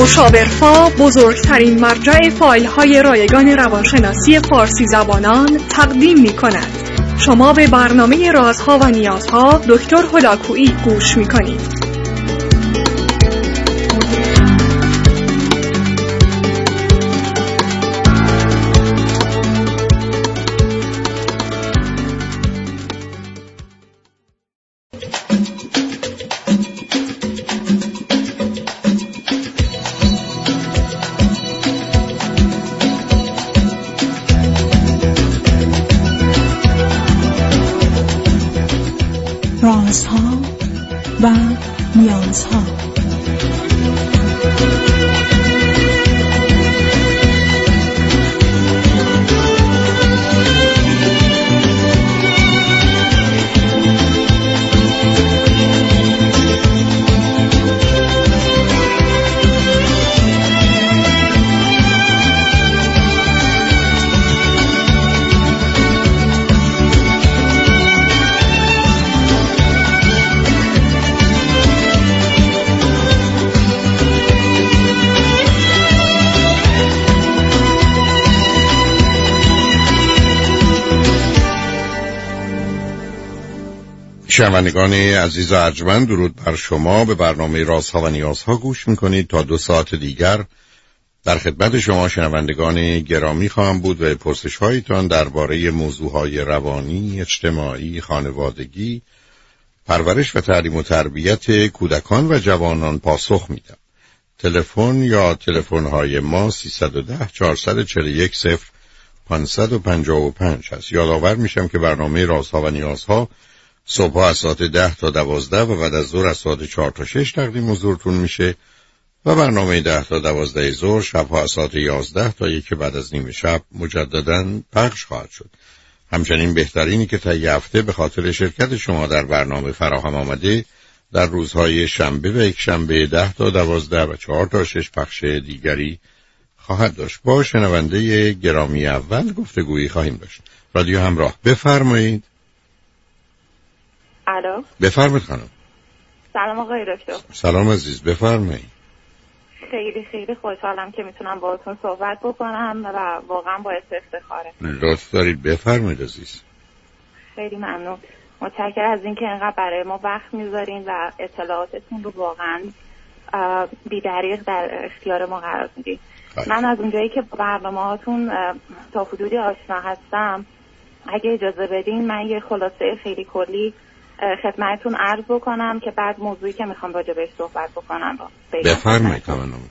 مشاورفا بزرگترین مرجع فایل‌های رایگان روانشناسی فارسی زبانان تقدیم می‌کند. شما به برنامه رازها و نیازها دکتر هلاکویی گوش می‌کنید. رازها و نیازها. شنوندگان عزیز و ارجمند، درود بر شما. به برنامه رازها و نیازها گوش میکنید. تا 2 ساعت دیگر در خدمت شما شنوندگان گرامی خواهم بود و پرسش هایتان درباره موضوعهای روانی، اجتماعی، خانوادگی، پرورش و تعلیم و تربیت کودکان و جوانان پاسخ میدم. تلفن یا تلفن های ما 310 441 0555 هست. یادآور میشم که برنامه رازها و نیازها صبح از ساعت 10 تا 12 و بعد از ظهر از ساعت 4 تا 6 تقدیم حضورتون میشه و برنامه 10 تا 12 ظهر شبها از ساعت 11 تا 1 بعد از نیم شب مجدداً پخش خواهد شد. همچنین بهترینی که تا یه هفته به خاطر شرکت شما در برنامه فراهم آمده در روزهای شنبه و یک شنبه 10 تا 12 و 4 تا 6 پخش دیگری خواهد داشت. با شنونده گرامی اول گفتگویی خواهیم داشت. رادیو همراه، بفرمایید. الو، بفرمایید خانم. سلام آقای دکتر. سلام عزیز، بفرمایید. خیلی خیلی خوشحالم که میتونم باهاتون صحبت بکنم و واقعا باعث افتخاره. لطف دارید، بفرمایید عزیز. خیلی ممنون، متشکرم از اینکه اینقدر برای ما وقت میذارین و اطلاعاتتون رو واقعا بی‌دریغ در اختیار ما قرار میدین. من از اونجایی که برنامه‌هاتون تا حدودی آشنا هستم، اگه اجازه بدین من یه خلاصه خیلی کلی خدمتتون عرض بکنم که بعد موضوعی که میخوام راجع بهش صحبت بکنم رو بفرمایید.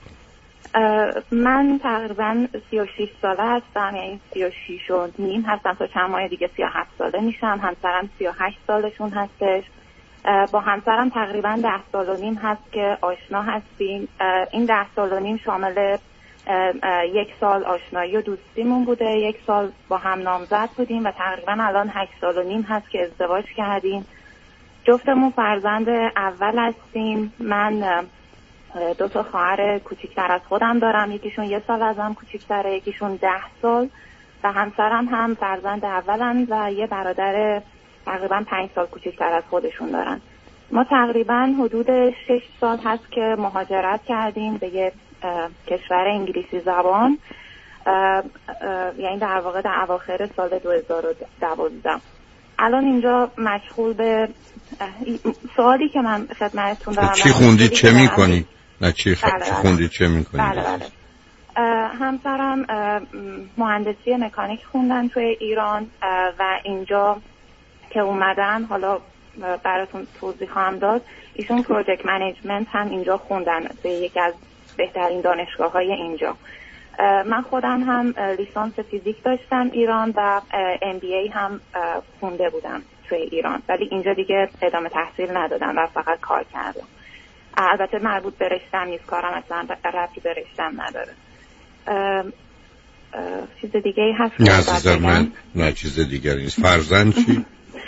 من تقریبا 36 ساله هستم، یعنی 36 و نیم هستم، تا چند ماه دیگه 37 ساله میشم. همسرم 38 سالشون هستش. با همسرم تقریبا 10 سال و نیم هست که آشنا هستیم. این 10 سال و نیم شامل 1 سال آشنایی و دوستیمون بوده، 1 سال با هم نامزد بودیم و تقریبا الان 8 سال و نیم هست که ازدواج کردیم. جفتمون فرزند اول هستیم. من 2 تا خواهر کوچیکتر از خودم دارم، یکیشون 1 سال ازم کوچیکتره، یکیشون 10 سال و همسرم هم فرزند اولن و یه برادر تقریبا 5 سال کوچیکتر از خودشون دارن. ما تقریبا حدود 6 سال هست که مهاجرت کردیم به یه کشور انگلیسی زبان، یعنی در واقع در اواخر سال 2012. الان اینجا مشغول به سوالی که من خدمتتون دارم. چی خوندید، چه میکنید؟ نه چی خوندید، چه میکنید؟ بله. همسرم مهندسی مکانیک خوندن توی ایران و اینجا که اومدن، حالا براتون توضیح خواهم داد، ایشون پروژکت منیجمنت هم اینجا خوندن به یکی از بهترین دانشگاه‌های اینجا. من خودم هم لیسانس فیزیک داشتم ایران و MBA هم خونده بودم توی ایران، ولی اینجا دیگه ادامه تحصیل ندادم و فقط کار کردم. البته مربوط به رشته‌ام نیست، کارم اصلا ربطی به رشته‌ام نداره. چیز دیگه ای هست؟ نه عزیزم، من نه چیز دیگری نیست. فرزند چی؟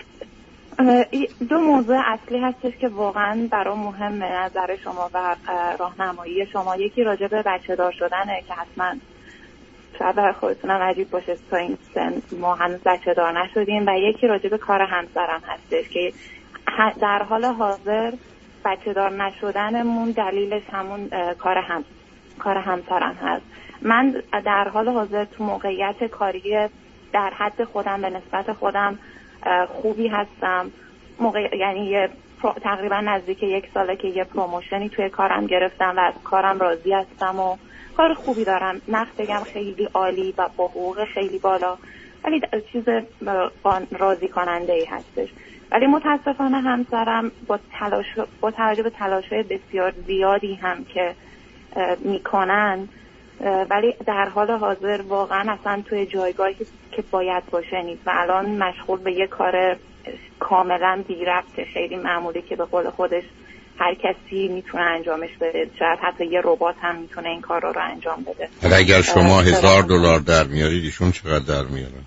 2 موضوع اصلی هستش که واقعا برام مهمه نظر شما و راهنمایی شما. یکی راجع به بچه دار شدنه که حتما شاید برای خودتونم عجیب باشه تا این سن ما هنوز بچه دار نشدیم، و یکی راجع به کار همسرم هستش که در حال حاضر بچه دار نشدنمون دلیلش همون کار کار همسرم هست. من در حال حاضر تو موقعیت کاری در حد خودم به نسبت خودم خوبی هستم. یعنی تقریبا نزدیک 1 ساله که یه پروموشنی توی کارم گرفتم و از کارم راضی هستم و کار خوبی دارم. نقد بگم خیلی عالی و با حقوق خیلی بالا، ولی چیز راضی کننده ای هستش. ولی متاسفانه همسرم با توجه به تلاش‌های بسیار زیادی هم که میکنن، ولی در حال حاضر واقعا اصلا توی جایگاهی که باید باشه نیست و الان مشغول به یه کار کاملا بی ربط خیلی معمولی که به قول خودش هر کسی میتونه انجامش بده، شاید حتی یه ربات هم میتونه این کار رو انجام بده. اگر شما $1000 در میارید ایشون چقدر در میارن؟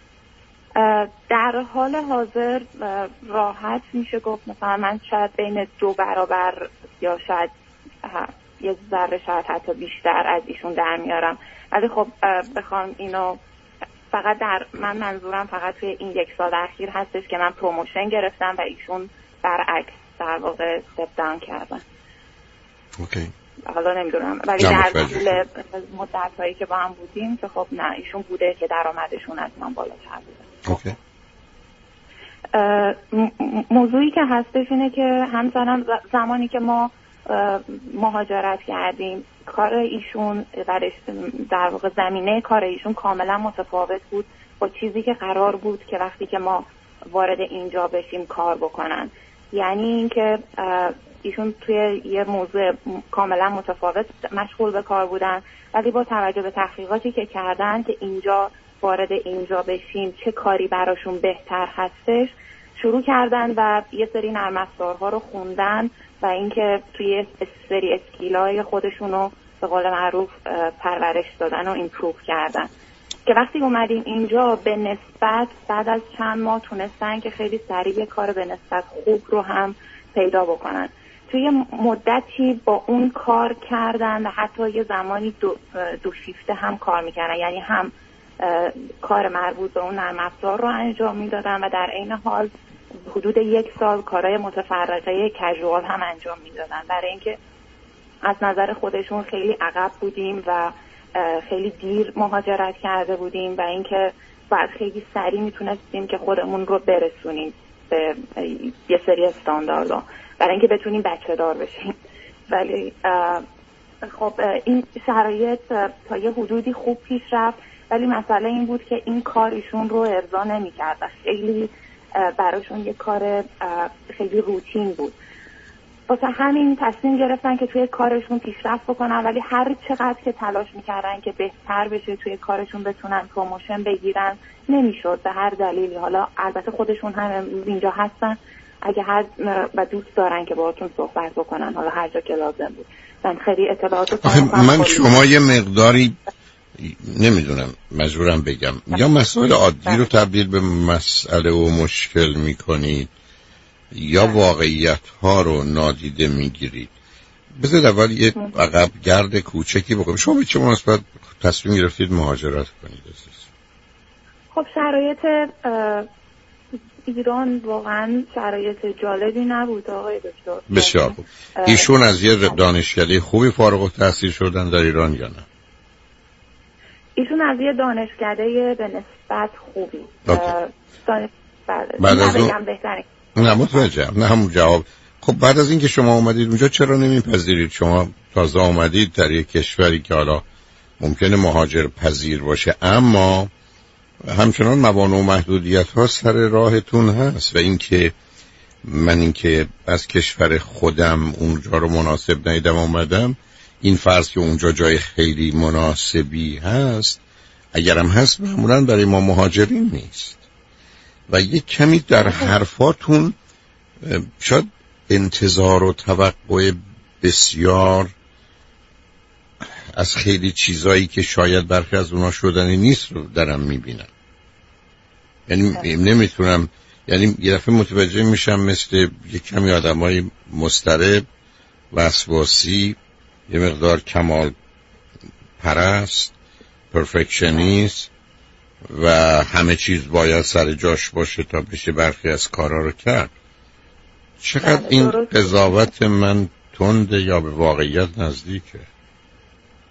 در حال حاضر راحت میشه گفت مثلا من شاید بین 2 برابر یا شاید یه ذره شاید حتی بیشتر از ایشون در میارم. ولی خب بخوام اینو فقط من منظورم فقط توی این 1 سال اخیر هستش که من پروموشن گرفتم و ایشون برعکس در واقع استپ داون کردن. اوکی. حالا نمیدونم ولی در طول مدت هایی که با هم بودیم که خب نه ایشون بوده که درآمدشون از من بالاتر بوده. اوکی. موضوعی که هستش اینه که همزنم زمانی که ما مهاجرت کردیم کار ایشون در واقع زمینه کار ایشون کاملا متفاوت بود با چیزی که قرار بود که وقتی که ما وارد اینجا بشیم کار بکنن. یعنی اینکه ایشون توی یه موضوع کاملا متفاوت مشغول به کار بودن، ولی با توجه به تحقیقاتی که کردن که اینجا وارد اینجا بشیم چه کاری براشون بهتر هستش شروع کردن و یه سری نرم افزارها رو خوندن و اینکه توی سری اسکیلای خودشونو به قول معروف پرورش دادن و ایمپروو کردن که وقتی اومدیم اینجا به نسبت بعد از چند ماه تونستن که خیلی سریع کار به نسبت خوب رو هم پیدا بکنن. توی مدتی با اون کار کردن و حتی یه زمانی دو شیفته هم کار میکردن، یعنی هم کار مربوط به اون نرم افزار رو انجام میدادن و در عین حال حدود 1 سال کارهای متفرقه کژوال هم انجام میدادن، برای اینکه از نظر خودشون خیلی عقب بودیم و خیلی دیر مهاجرت کرده بودیم و اینکه بعد خیلی سریع میتونستیم که خودمون رو برسونیم به یه سری استانداردها برای اینکه بتونیم بچه دار بشیم. ولی خب این شرایط تا یه حدودی خوب پیش رفت، ولی مسئله این بود که این کارشون رو ارضا نمی‌کرد و خیلی براشون یه کار خیلی روتین بود. واسه همین تصمیم گرفتن که توی کارشون پیشرفت بکنن، ولی هر چقدر که تلاش میکردن که بهتر بشه توی کارشون بتونن پروموشن بگیرن نمیشد به هر دلیلی. حالا البته خودشون هم اینجا هستن اگه هر و دوست دارن که باهاتون صحبت بکنن حالا هر جا که لازم بود. من خیلی اطلاعات من شما یه مقداری نمیدونم مجبورم بگم یا مسائل عادی رو تبدیل به مسئله و مشکل میکنید یا واقعیت ها رو نادیده میگیرید. بذارید اول یه عقب گرد کوچکی بکنم. شما به چه مناسبت تصمیم گرفتید مهاجرت کنید؟ خب شرایط ایران واقعا شرایط جالبی نبود آقای دکتر. بسیار خوب. ایشون از یه دانشکده خوبی فارغ التحصیل شدن در ایران یا نه؟ ایشون از یه دانشکده به نسبت خوبی بعد از اون نه متوجهم نه همون جواب. خب بعد از اینکه شما اومدید اونجا چرا نمیپذیرید؟ شما تازه اومدید در یک کشوری که حالا ممکنه مهاجر پذیر باشه اما همچنان موانع و محدودیت ها سر راهتون هست و اینکه از کشور خودم اونجا رو مناسب ندیدم اومدم، این فرض که اونجا جای خیلی مناسبی هست اگرم هست معمولا برای ما مهاجرین نیست و یک کمی در حرفاتون شاید انتظار و توقع بسیار از خیلی چیزایی که شاید برخی از اونا شدنی نیست رو درم میبینم. یعنی نمیتونم، یعنی یه دفعه متوجه میشم مثل یک کمی آدمای مضطرب وسواسی، یه مقدار کمال پرست، پرفکشنیست و همه چیز باید سر جاش باشه تا بشه برخی از کارا رو کرد. چقدر این قضاوت من تنده یا به واقعیت نزدیکه؟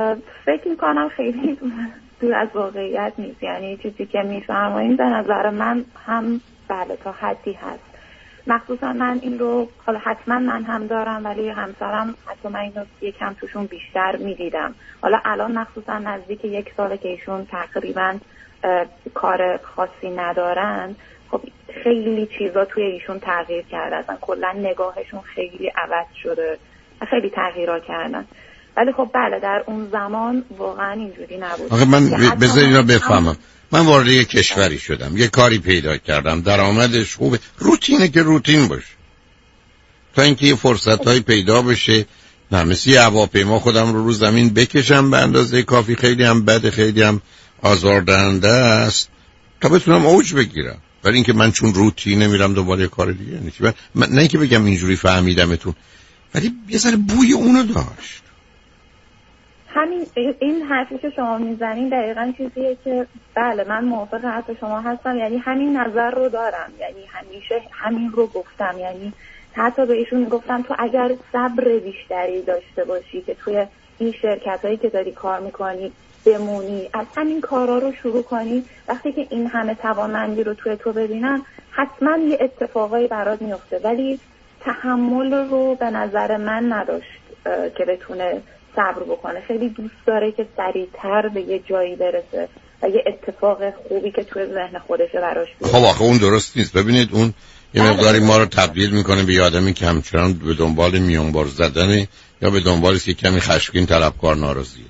فکر میکنم خیلی دور از واقعیت نیست. یعنی چیزی که میفرمایید به نظر من هم بله تا حدی هست. مخصوصا من این رو حالا حتما من هم دارم، ولی همسرم حتی من اینو یکم توشون بیشتر میدیدم. حالا الان مخصوصا نزدیک 1 ساله که ایشون تقریبا کار خاصی ندارن، خب خیلی چیزا توی ایشون تغییر کرده، اصلا کلا نگاهشون خیلی عوض شده، خیلی تغییرات کردن. ولی خب بله در اون زمان واقعا اینجوری نبود. آخه من بذار اینو بفهمم، من وارد یک کشوری شدم، یه کاری پیدا کردم، درآمدش خوبه، روتینه که روتین باشه تا اینکه یه فرصتایی پیدا بشه. نه مثل یه هواپیما خودم رو زمین بکشم به اندازه کافی، خیلی هم بده، خیلی هم آزاردهنده است تا بتونم اوج بگیرم. ولی اینکه من چون روتینه میرم دنبال یه کار دیگه نیست. من نه اینکه بگم اینجوری فهمیدمتون، ولی یه ذره بوی اونو داشت. همین این حرفی که شما میزنین دقیقاً چیزیه که بله من موافق حرف شما هستم. یعنی همین نظر رو دارم، یعنی همیشه همین رو گفتم. یعنی حتی به ایشون گفتم تو اگر صبر بیشتری داشته باشی که توی این شرکتایی که داری کار میکنی بمونی، از همین کارا رو شروع کنی، وقتی که این همه توانمندی رو توی تو ببینن حتما یه اتفاقایی برات میفته. ولی تحمل رو به نظر من نداشت که بتونه صبر بکنه. خیلی دوست داره که سریعتر به یه جایی برسه و یه اتفاق خوبی که توی ذهن خودشه براش بیاد. خب آخه اون درست نیست. ببینید اون یه مقداری ما رو تبدیل میکنه به آدمی که همچنان به دنبال میانبار زدنه یا به دنبال که کمی خشمگین، طلبکار، ناراضیه.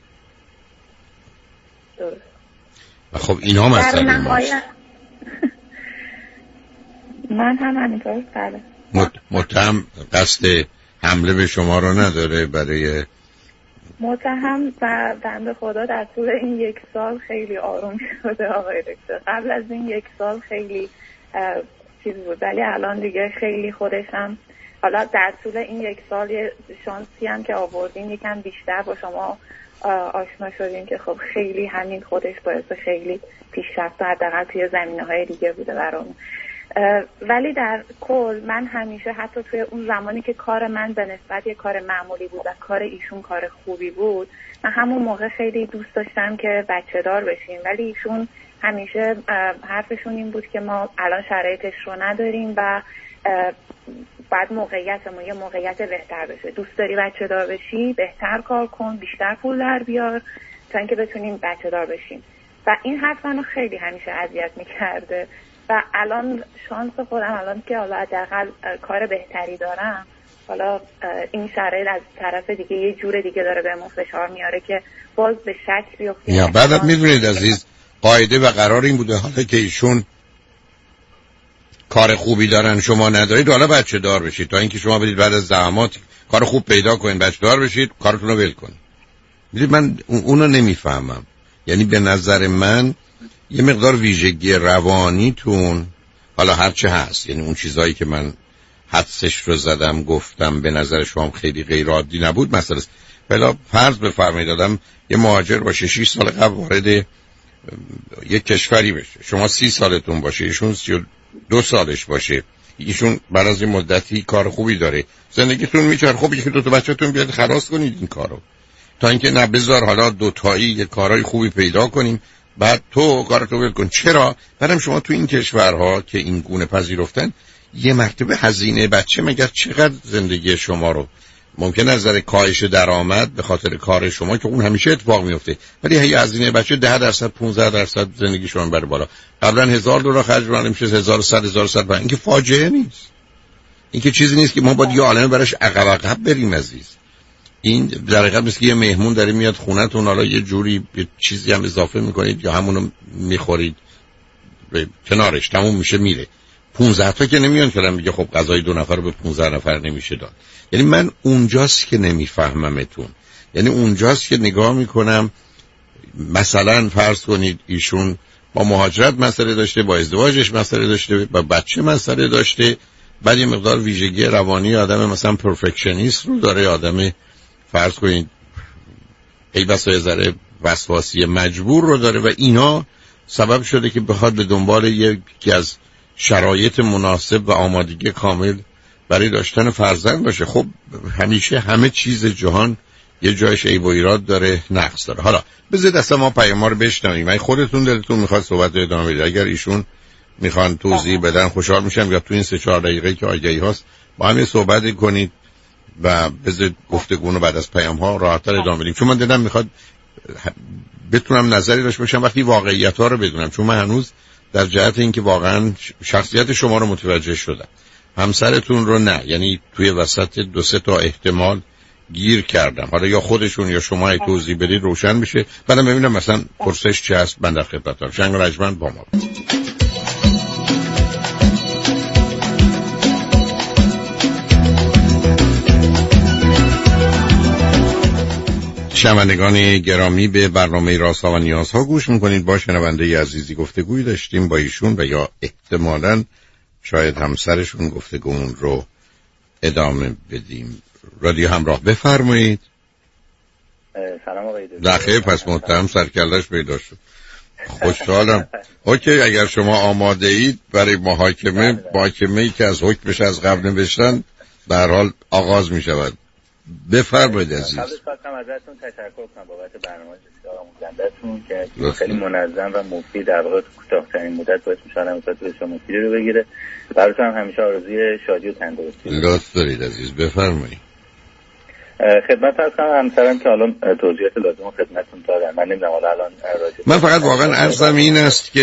درست. و خب اینا مسئله ماست. من هم همینطور بله. متهم قصد حمله به شما رو نداره؟ برای متهم و بنده خدا در طول این 1 سال خیلی آروم شده آقای دکتر. قبل از این 1 سال خیلی چیز بود، ولی الان دیگه خیلی خودش هم حالا در طول این 1 سال یه شانسی هم که آوردین یکم بیشتر با شما آشنا شدیم که خب خیلی همین خودش باعث خیلی پیشرفت حداقل توی زمینه‌های دیگه بوده برامون. ولی در کل من همیشه حتی توی اون زمانی که کار من به نسبت یه کار معمولی بود و کار ایشون کار خوبی بود، من همون موقع خیلی دوست داشتم که بچه دار بشیم. ولی ایشون همیشه حرفشون این بود که ما الان شرایطش رو نداریم و بعد موقعیتمون یه موقعیت بهتر بشه. دوست داری بچه دار بشی، بهتر کار کن، بیشتر پول در بیار تا اینکه بتونیم بچه دار بشیم. و این حرف منو خیلی همیشه اذیت می‌کرده. و الان شانس خودم الان که حالا حداقل کار بهتری دارم، حالا این شرایط از طرف دیگه یه جور دیگه داره بهمون فشار میاره که باز به شک بیفتیم. یا بعدم میدونید عزیز، قاعده و قرار این بوده حالا که ایشون کار خوبی دارن شما ندارید، حالا بچه دار بشید تا اینکه شما بدید بعد از زحمات کار خوب پیدا کنید بچه دار بشید، کارتون رو ول کنید. میدونید من اونو نمیفهمم. یعنی به نظر من یه مقدار ویژگی روانیتون حالا هرچه هست، یعنی اون چیزایی که من حدسش رو زدم گفتم به نظر شما خیلی غیر عادی نبود. مثلا بلا فرض بفرمایید آدم یه مهاجر باشه 6 سال قبل وارد یک کشوری بشه، شما 30 سالتون باشه، ایشون 32 سالش باشه، ایشون بعد از این مدتی کار خوبی داره، زندگیتون میچره، خب یکی دو تا بچه‌تون بیاد خلاص کنید این کارو، تا اینکه نه بذار حالا دوتایی یه کارهای خوبی پیدا کنیم بعد تو کارتو ول کن. چرا؟ بعدم شما تو این کشورها که این گونه پذیرفتن یه مرتبه هزینه بچه مگر چقدر زندگی شما رو ممکن از نظر کاهش درآمد به خاطر کار شما که اون همیشه اتفاق میفته، ولی هزینه بچه 10% 15% زندگی شما بره بالا. قبلا $1000 خرج کنیم میشه 1100 این که فاجعه نیست. این که چیزی نیست که ما باید یه عالمه براش عقب بریم عزیز. این در حقیقت مثل یه مهمون داره میاد خونه‌تون، حالا یه جوری یه چیزی هم اضافه میکنید یا همونو میخورید به کنارش تموم میشه میره. 15 تا که نمیان که میگه خب غذای 2 نفر رو به 15 نفر نمیشه داد. یعنی من اونجاست که نمیفهممتون. یعنی اونجاست که نگاه میکنم مثلا فرض کنید ایشون با مهاجرت مسئله داشته، با ازدواجش مسئله داشته، با بچه مسئله داشته، بعد یه مقدار ویژگی روانی آدم مثلا پرفکشنیست رو داره، آدم فرض کنید ای بسا یه ذره وسواسی مجبور رو داره و اینا سبب شده که بخواد به دنبال یکی از شرایط مناسب و آمادگی کامل برای داشتن فرزند باشه. خب همیشه همه چیز جهان یه جایش عیب و ایراد داره، نقص داره. حالا بذارید اصلا ما پیام رو بشنویم. اگه خودتون دلتون میخواد صحبت رو ادامه بدید، اگر ایشون میخوان توضیح بدن خوشحال میشم، یا تو این 3-4 دقیقه که آگهی هاست با هم صحبت کنید و بذارید گفتگو رو بعد از پیام ها راحت‌تر ادامه بدیم. چون من دلم میخواد بتونم نظری داشته باشم وقتی واقعیت ها رو بدونم، چون من هنوز در جهت اینکه واقعا شخصیت شما رو متوجه شدم، همسرتون رو نه. یعنی توی وسط 2-3 تا احتمال گیر کردم. حالا یا خودشون یا شما توضیح بدید روشن میشه. بعدم ببینم مثلا پرسش چی هست، من در خدمتم. شنگ رجمن با ما. شنوندگان گرامی، به برنامه رازها و نیازها گوش میکنید. با شنونده عزیزی گفتگویی داشتیم با ایشون و یا احتمالاً شاید همسرشون گفتگومون رو ادامه بدیم. رادیو همراه، بفرمایید. سلام آقای دکتر. دخیل پس متهم سرکلش پیدا شد. خوشحالم. اوکی، اگر شما آماده اید برای محاکمه‌ای که از حکمش از قبل نوشتن به هر حال آغاز می شود. بفرمایید عزیز. قبلش خواستم ازتون تشکر کنم بابت برنامه بسیار آموزنده‌تون که خیلی منظم و مفید، در واقع کوتاه‌ترین مدت باعث می‌شه آدم اطلاعات مفیدی رو بگیره. براتون هم همیشه آرزوی شادی و تندرستی. لطف دارید عزیز، بفرمایید. خدمت هستم. همسرم که الان توضیحات لازم رو خدمتتون دادم. من نمی‌دونم الان من فقط واقعا عرضم این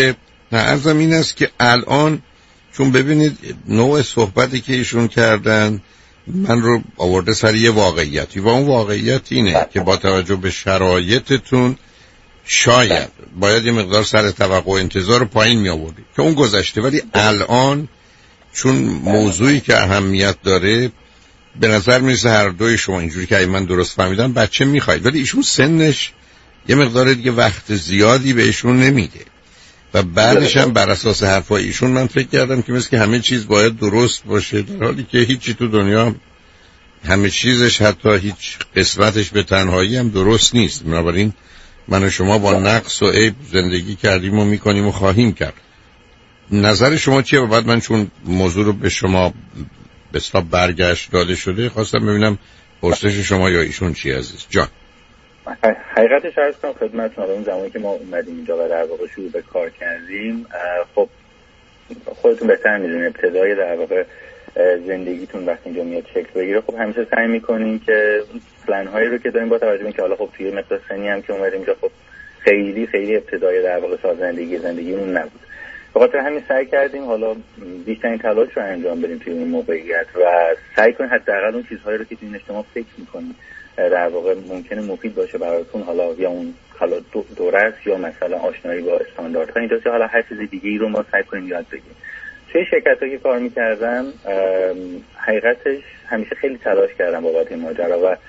است که الان چون ببینید نوع صحبتی که ایشون کردن من رو آورده سر یه واقعیتی و اون واقعیت اینه که با توجه به شرایطتون شاید باید یه مقدار سر توقع و انتظار رو پایین می آوردید که اون گذشته، ولی الان چون موضوعی که اهمیت داره به نظر میرسه هر دوی شما اینجوری که من درست فهمیدم بچه میخواید، ولی ایشون سنش یه مقدار دیگه وقت زیادی بهشون نمیده و بعدش هم بر اساس حرفای ایشون من فکر کردم که مثل که همه چیز باید درست باشه، در حالی که هیچی تو دنیا همه چیزش حتی هیچ قسمتش به تنهایی هم درست نیست. بنابراین من و شما با نقص و عیب زندگی کردیم و میکنیم و خواهیم کرد. نظر شما چیه؟ و بعد من چون موضوع رو به شما به اصطلاح برگشت داده شده خواستم ببینم پرسش شما یا ایشون چی عزیز جان. حقیقتش عرض کنم خدمتتون، اون زمانی که ما اومدیم اینجا و در واقع شروع به کار کردیم، خب خودتون بهتر میدونید ابتدای در واقع زندگیتون وقتی اینجا میاد شکل بگیره، خب همیشه سعی میکنین که پلن هایی رو که دارین با توجه به اینکه حالا خب توی مقدار سنی هم که اومدیم اینجا خب خیلی ابتدای در واقع زندگیمون نبود. به خاطر همین سعی کردیم حالا بیشترین تلاش رو انجام بدیم توی این موقعیت و سعی کنیم حداقل اون چیزهایی رو که توی شما فکر میکنید در واقع ممکنه مفید باشه براتون، حالا یا اون حالا دوره است یا مثلا آشنایی با استانداردها اینجاست، یا حالا هر چیز دیگه ای رو ما سعی کنیم یاد بگیریم. توی شرکت‌هایی که کار می‌کردم حقیقتش همیشه خیلی تلاش کردم بابت این ماجرا و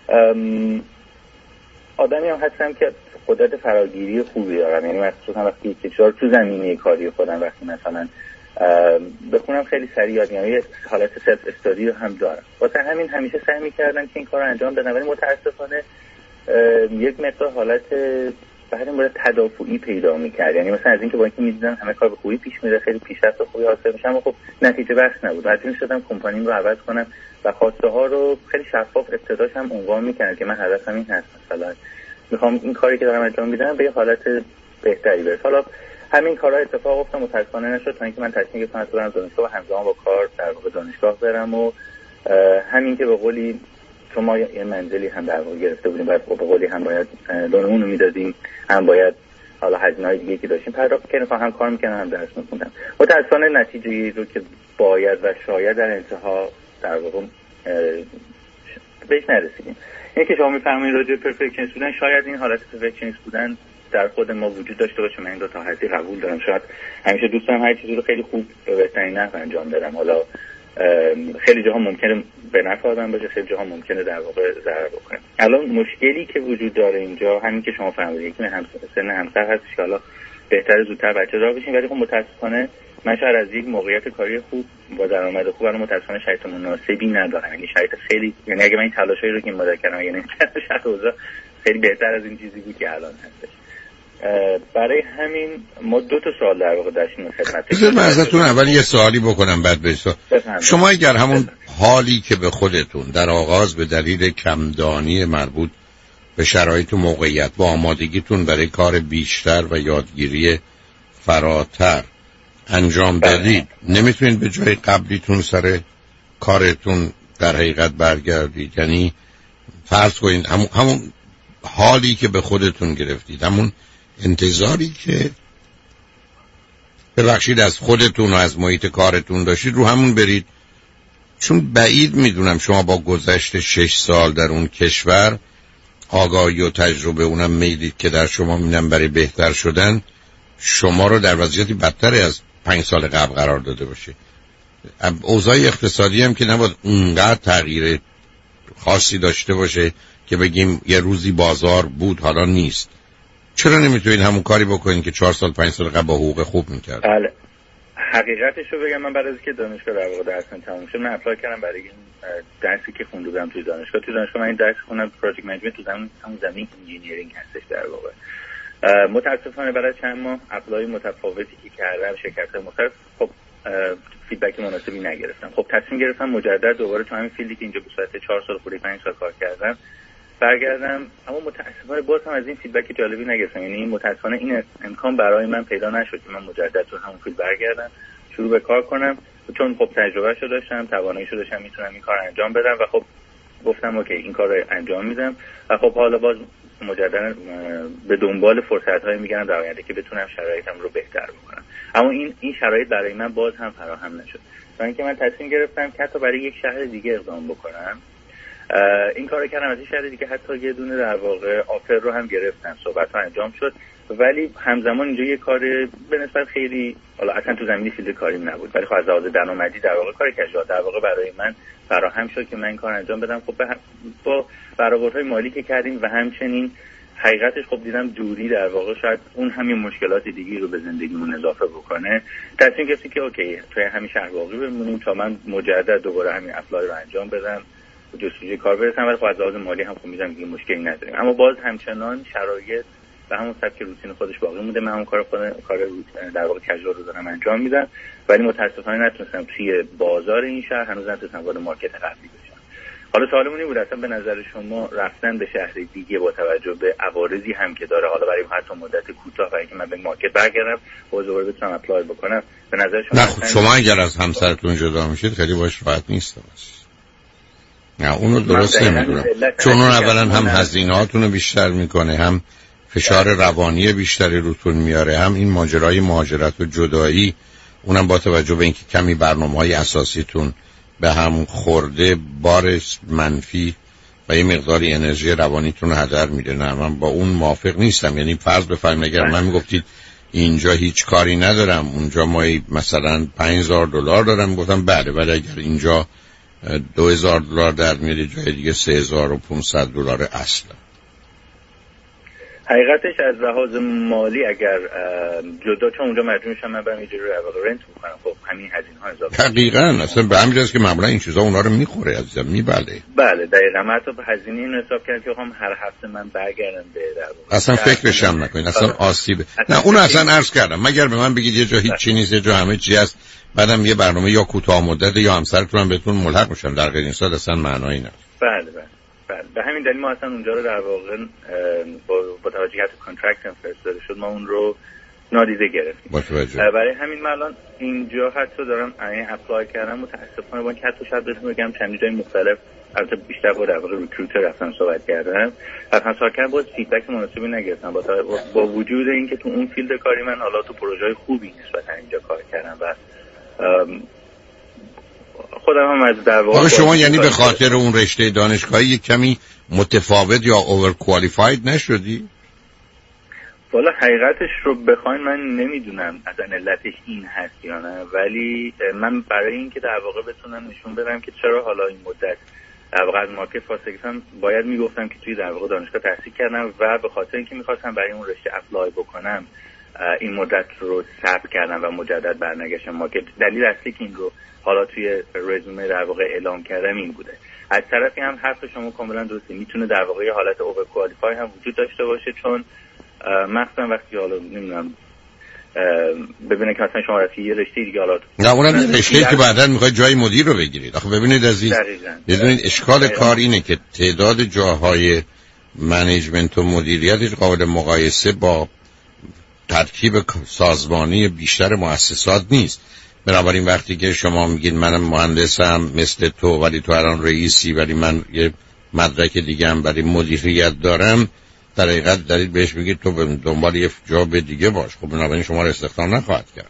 آدمی هم هستم که قدرت فراگیری خوبی دارم، یعنی مخصوصا وقتی که تو زمینه کاری خودم وقتی مثلا بخونم خیلی سریع یاد میگیرم، یه حالت سلف استادی رو هم دارم. واسه همین همیشه سعی می‌کردم که این کار رو انجام بدم، ولی متأسفانه یک مقدار حالت بعد مورد تدافعی پیدا می‌کرد. یعنی مثلا از اینکه با اینکه می‌دیدم همه کار به خوبی پیش میره، خیلی پیشرفت خوبی حاصل میشه، اما خب نتیجه بخش نبود. مجبور شدم کمپانیم رو عوض کنم و خواسته ها رو خیلی شفاف ابتداش هم عنوان می‌کردم که من هدفم این هست، مثلا می‌خوام این کاری که دارم انجام میدم به یه حالت بهتری برسه. حالا همین کارا اتفاق افتاد، متأسفانه نشد تا اینکه من تصمیم گرفتم برم دانشگاه و همزمان با کار در واقع دانشگاه برم و همین که به قولی شما یه منزلی هم در واقع گرفته بودیم، بعد به قولی هم باید لونمون رو میدادیم، هم باید حالا هزینه‌های دیگه که داشتیم پرداخت کردیم، هم کار می‌کردم هم درس می‌خوندم. متأسفانه نتیجه‌ای رو که باید و شاید در انتها در واقع بهش نرسیدیم. اینه که شما می‌فرمایید راجع به پرفکشنیست بودن، شاید این حالت پرفکشنیست بودن در خود ما وجود داشته باشه. من این دو تا حدی قبول دارم، شاید همیشه دوست دارم هر چیزی رو خیلی خوب به بهترین نحو انجام بدم. حالا خیلی جاها ممکنه به نفع آدم باشه، خیلی جاها ممکنه در واقع ضرر بکنه. الان مشکلی که وجود داره اینجا همین که شما فرمودید که سن همسر هست که حالا بهتره زودتر بچه دار بشین، ولی خب متاسفانه من شاید از یک موقعیت کاری خوب با درآمد خوب الان متاسفانه شرایط مناسبی ندارم. یعنی شرایط خیلی، یعنی اگه من این تلاشایی رو که مدام کردم یعنی شاید اوضاع خیلی بهتر از این چیزی بود که الان هستش. برای همین ما دو تا سوال در واقع داشتیم خدمت. من ازتون اول یه سوالی بکنم بعد بسا. شما اگر همون حالی که به خودتون در آغاز به دلیل کمدانی مربوط به شرایط و موقعیت با آمادگیتون برای کار بیشتر و یادگیری فراتر انجام دادید، نمیتونید به جای قبلیتون سر کارتون در حقیقت برگردید؟ یعنی فرض کنید همون حالی که به خودتون گرفتید، همون انتظاری که ببخشید از خودتون و از محیط کارتون داشتید، رو همون برید. چون بعید میدونم شما با گذشت 6 سال در اون کشور آگاهی و تجربه، اونم میدید که در شما میدونم برای بهتر شدن شما رو در وضعیتی بدتر از 5 سال قبل قرار داده باشه. اوضاع اقتصادی هم که نباید اونقدر تغییر خاصی داشته باشه که بگیم یه روزی بازار بود حالا نیست. چرا نمیتونید همون کاری بکنید که 4 سال 5 سال قبل با حقوق خوب میکرد؟ بله، حقیقتش رو بگم، من بعد از که دانشگاه در واقع درسم تموم شد، من اپلای کردم برای این درسی که خونده بودم توی دانشگاه. من این درس خوندم، پروژکت منیجمنت، تو همون زمین انجینیرینگ هستش در واقع. متاسفانه بعد از چند ماه اپلای متفاوتی که کردم شرکت‌های مختلف، خب فیدبک مناسبی نگرفتم. خب تصمیم گرفتم مجدد دوباره تو همین فیلدی که اینجا به صورت 4 سال خورده 5 سال کار کردم برگردم، اما متاسفانه باز هم از این فیدبک جالبی نگرفتم. یعنی متاسفانه این امکان برای من پیدا نشد که من مجدد تو همون فیلد برگردم شروع به کار کنم، چون خب تجربهشو داشتم، تواناییشو داشتم، میتونم این کار انجام بدم و خب گفتم اوکی این کار رو انجام میدم و خب حالا باز مجددا به دنبال فرصت‌هایی میگردم در آینده که بتونم شرایطم رو بهتر بکنم. اما این شرایط برای من باز هم فراهم نشد. تا اینکه من تصمیم گرفتم که حتی برای یک شهر دیگه اقدام بکنم. این کارو کردم، از این شهر دیگه حتی یه دونه در واقع آفر رو هم گرفتم، صحبت‌ها انجام شد، ولی همزمان اینجا یه کار به نسبت خیلی، حالا اصلا تو زمینی فیلد کاریم نبود، ولی خب از لحاظ درآمدی در واقع کار کشور در واقع برای من فراهم شد که من این کار انجام بدم. خب با برآوردهای مالی که کردیم و همچنین حقیقتش خب دیدم دوری در واقع شاید اون همین مشکلات دیگه رو به زندگیمون اضافه بکنه. تصمیم گرفتیم که اوکی توی همین شهر باقی بمونیم تا من مجدد دوباره همین اپلای رو انجام بدم، جستجوی کار برسم، ولی خب از لحاظ مالی هم خب می‌ذارم که مشکلی نداریم. اما باز همچنان شرایط و همون سبک روتین خودش باقی مونده. من اون کار در واقع کژوال رو دارم انجام میدم، ولی متاسفانه نتونستم توی بازار این شهر هنوز نتونستم وارد مارکت قبلی بشم. حالا سوالمون این بود اصلا به نظر شما رفتن به شهر دیگه با توجه به عوارضی هم که داره، حالا برای حتی مدت کوتاه برای اینکه من به مارکت برگردم و دوباره بتونم اپلای بکنم، به نظر شما؟ نه خب شما اگر از همسرتون جدا میشید خیلی باش راحت نیست. نه اونو درست نمیدونم، چون اون اولا هم هزینه‌هاتون رو بیشتر میکنه، هم فشار روانی بیشتری روتون میاره، هم این ماجرای مهاجرت و جدایی، اونم با توجه به اینکه کمی برنامه‌های اساسیتون به هم خورده، بار منفی و یه مقداری انرژی روانیتون رو هدر میده. نه من با اون موافق نیستم. یعنی فرض بفرمایید اگر من میگفتید اینجا هیچ کاری ندارم، اونجا ما مثلا $5,000 دارم، گفتم بله، ولی اگر اینجا $2,000 در میاری جای دیگه $3,500 اصلا. حقیقتش از لحاظ مالی اگر جدا، چون اونجا مجبور میشم من برم یه جوری رنت بکنم، خب همین هزینه‌ها اضافه. دقیقاً اصلا به همین جاست که معمولا این چیزا اونا رو میخوره عزیزم، میبله. بله دقیقاً. من حتی به هزینه این حساب کردم که بخوام هر هفته من برگردم به در واقع. اصلا فکرش هم نکنین، اصلا آسیب. نه اون اصلا عرض کردم مگر به من بگید یه جا هیچ چیزی نیست، یه جا همه چی هست، بعدم یه برنامه یا کوتاه مدت یا همسرتون هم بهتون ملحق میشن، در غیر این صورت اصلا معنایی نداره. بله. به همین دلیل ما اصلا اونجا رو در واقع با توجه به کانترکت هم فرستاده شد، ما اون رو نادیده گرفتیم. برای همین من الان اینجا حتی دارم این اپلای کردم، متاسفانه با اینکه حتی شاید بهتون بگم چند جای مختلف، البته بیشتر با در واقع ریکروتر رفتم صحبت کردم، باز فیدبک مناسبی نگرفتم، با وجود اینکه تو اون فیلد کاری من حالا تو پروژه‌های خوبی نسبتا اینجا کار کردم و خودم هم از در واقع شما یعنی به خاطر اون رشته دانشگاهی یک کمی متفاوت یا اوور کوالیفاید نشدی؟ والا حقیقتش رو بخواین من نمیدونم اصلا علتش این هست یا نه، ولی من برای اینکه در واقع بتونم نشون بدم که چرا حالا این مدت در واقع از مارکت فاصله گرفتم، باید میگفتم که توی در واقع دانشگاه تحصیل کردم و به خاطر اینکه میخواستم برای اون رشته اپلای بکنم این مدت رو صبر کردم و مجدد برنگشتم مارکت. دلیل اصلی که این رو حالا توی رزومه در واقع اعلام کردم این بوده. از طرفی هم حرف شما کاملا درسته، میتونه در واقع یه حالت اوور کوالیفای هم وجود داشته باشه، چون مثلا وقتی حالا نمیدونم ببینید که مثلا شما رفتی یه رشته دیگه، حالا نه اونم یه رشته که بعداً میخواید جای مدیر رو بگیرید. آخه ببینید عزیز، بدونید اشکال کار اینه که تعداد جاهای منیجمنت و مدیریتش قابل مقایسه با ترکیب سازمانی بیشتر مؤسسات نیست. بنابراین وقتی که شما میگید منم مهندسم مثل تو ولی تو الان رئیسی ولی من یه مدرک دیگه هم برای مدیریت دارم، در حقیقت دارید بهش بگید تو به دنبال یه جاب دیگه باش. خب بنابراین شما رو استخدام نخواهد کرد.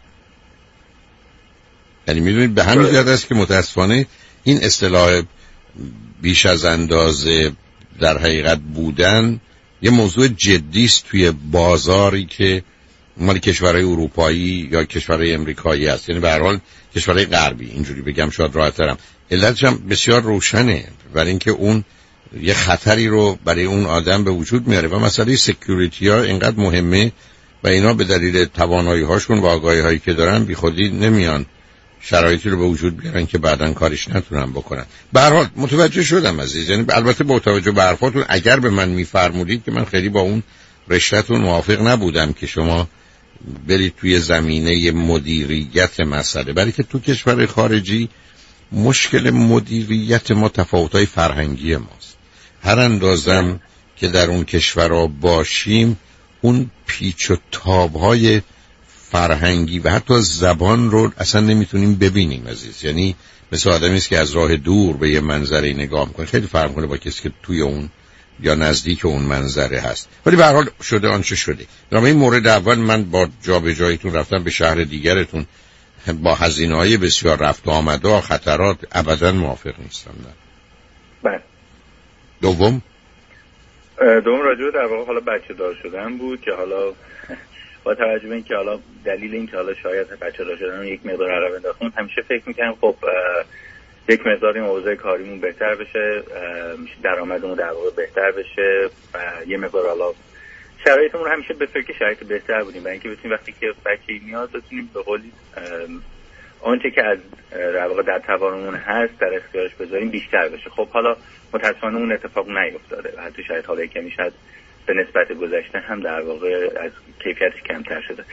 یعنی میدونید به همین جهت است که متاسفانه این اصطلاح بیش از اندازه در حقیقت بودن یه موضوع جدی است توی بازاری که مال کشورهای اروپایی یا کشورهای امریکایی است. یعنی به هر حال کشورهای غربی، اینجوری بگم شاید راحت‌ترم. علتش هم بسیار روشنه، برای اینکه اون یه خطری رو برای اون آدم به وجود میاره و مسئله سکیوریتی ها اینقدر مهمه و اینا به دلیل توانایی هاشون و آگاهی هایی که دارن بی خودی نمیان شرایطی رو به وجود بیارن که بعداً کارش نتونن بکنن. به هر حال متوجه شدم عزیز، یعنی البته با توجه به حرفاتون اگر به من میفرمودید که من خیلی با اون رشته‌تون موافق نبودم که شما برید توی زمینه مدیریت مسئله، برای که تو کشور خارجی مشکل مدیریت ما تفاوت‌های فرهنگی ماست. هر اندازم که در اون کشورها باشیم اون پیچ و تاب‌های فرهنگی و حتی زبان رو اصلا نمیتونیم ببینیم عزیز. یعنی مثل آدمی است که از راه دور به یه منظره نگاه میکنه، خیلی فرق میکنه با کسی که توی اون یا نزدیک اون منظره هست. ولی به هر حال شده آنچه شده. در این مورد اول من با جابجاییتون رفتن به شهر دیگرتون با هزینه‌های بسیار رفت و آمده و خطرات ابدا موافق نیستم. نه. بله. دوم راجع در واقع حالا بچه دار شدن بود که حالا با توجه به اینکه حالا دلیل اینکه حالا شاید بچه دار شدن یک مقدار عقب انداختم، همیشه فکر می‌کنم خب یک مقدار این اوضاع کاریمون بهتر بشه، درآمدمون در واقع بهتر بشه و یه مقدار حالا شرایطمون همیشه به فکر شرایط بهتر بودیم، برای اینکه بتونیم وقتی که بچه‌ای میاد بتونیم به قولی آنچه که از در واقع در توانمون هست در اختیارش بذاریم بیشتر بشه. خب حالا متأسفانه اون اتفاق نیفتاده و حتی شاید حالا کمی شاید به نسبت گذشته هم در واقع از کیفیتش کمتر شده.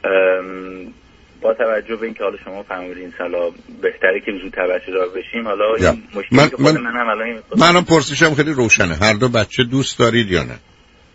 با توجه به اینکه حالا شما فرمودین سالا بهتره که زودتر بچه دار بشیم، حالا این مشکلی که خود من هم الان منم پرسشم خیلی روشنه. هر دو بچه دوست دارید یا نه؟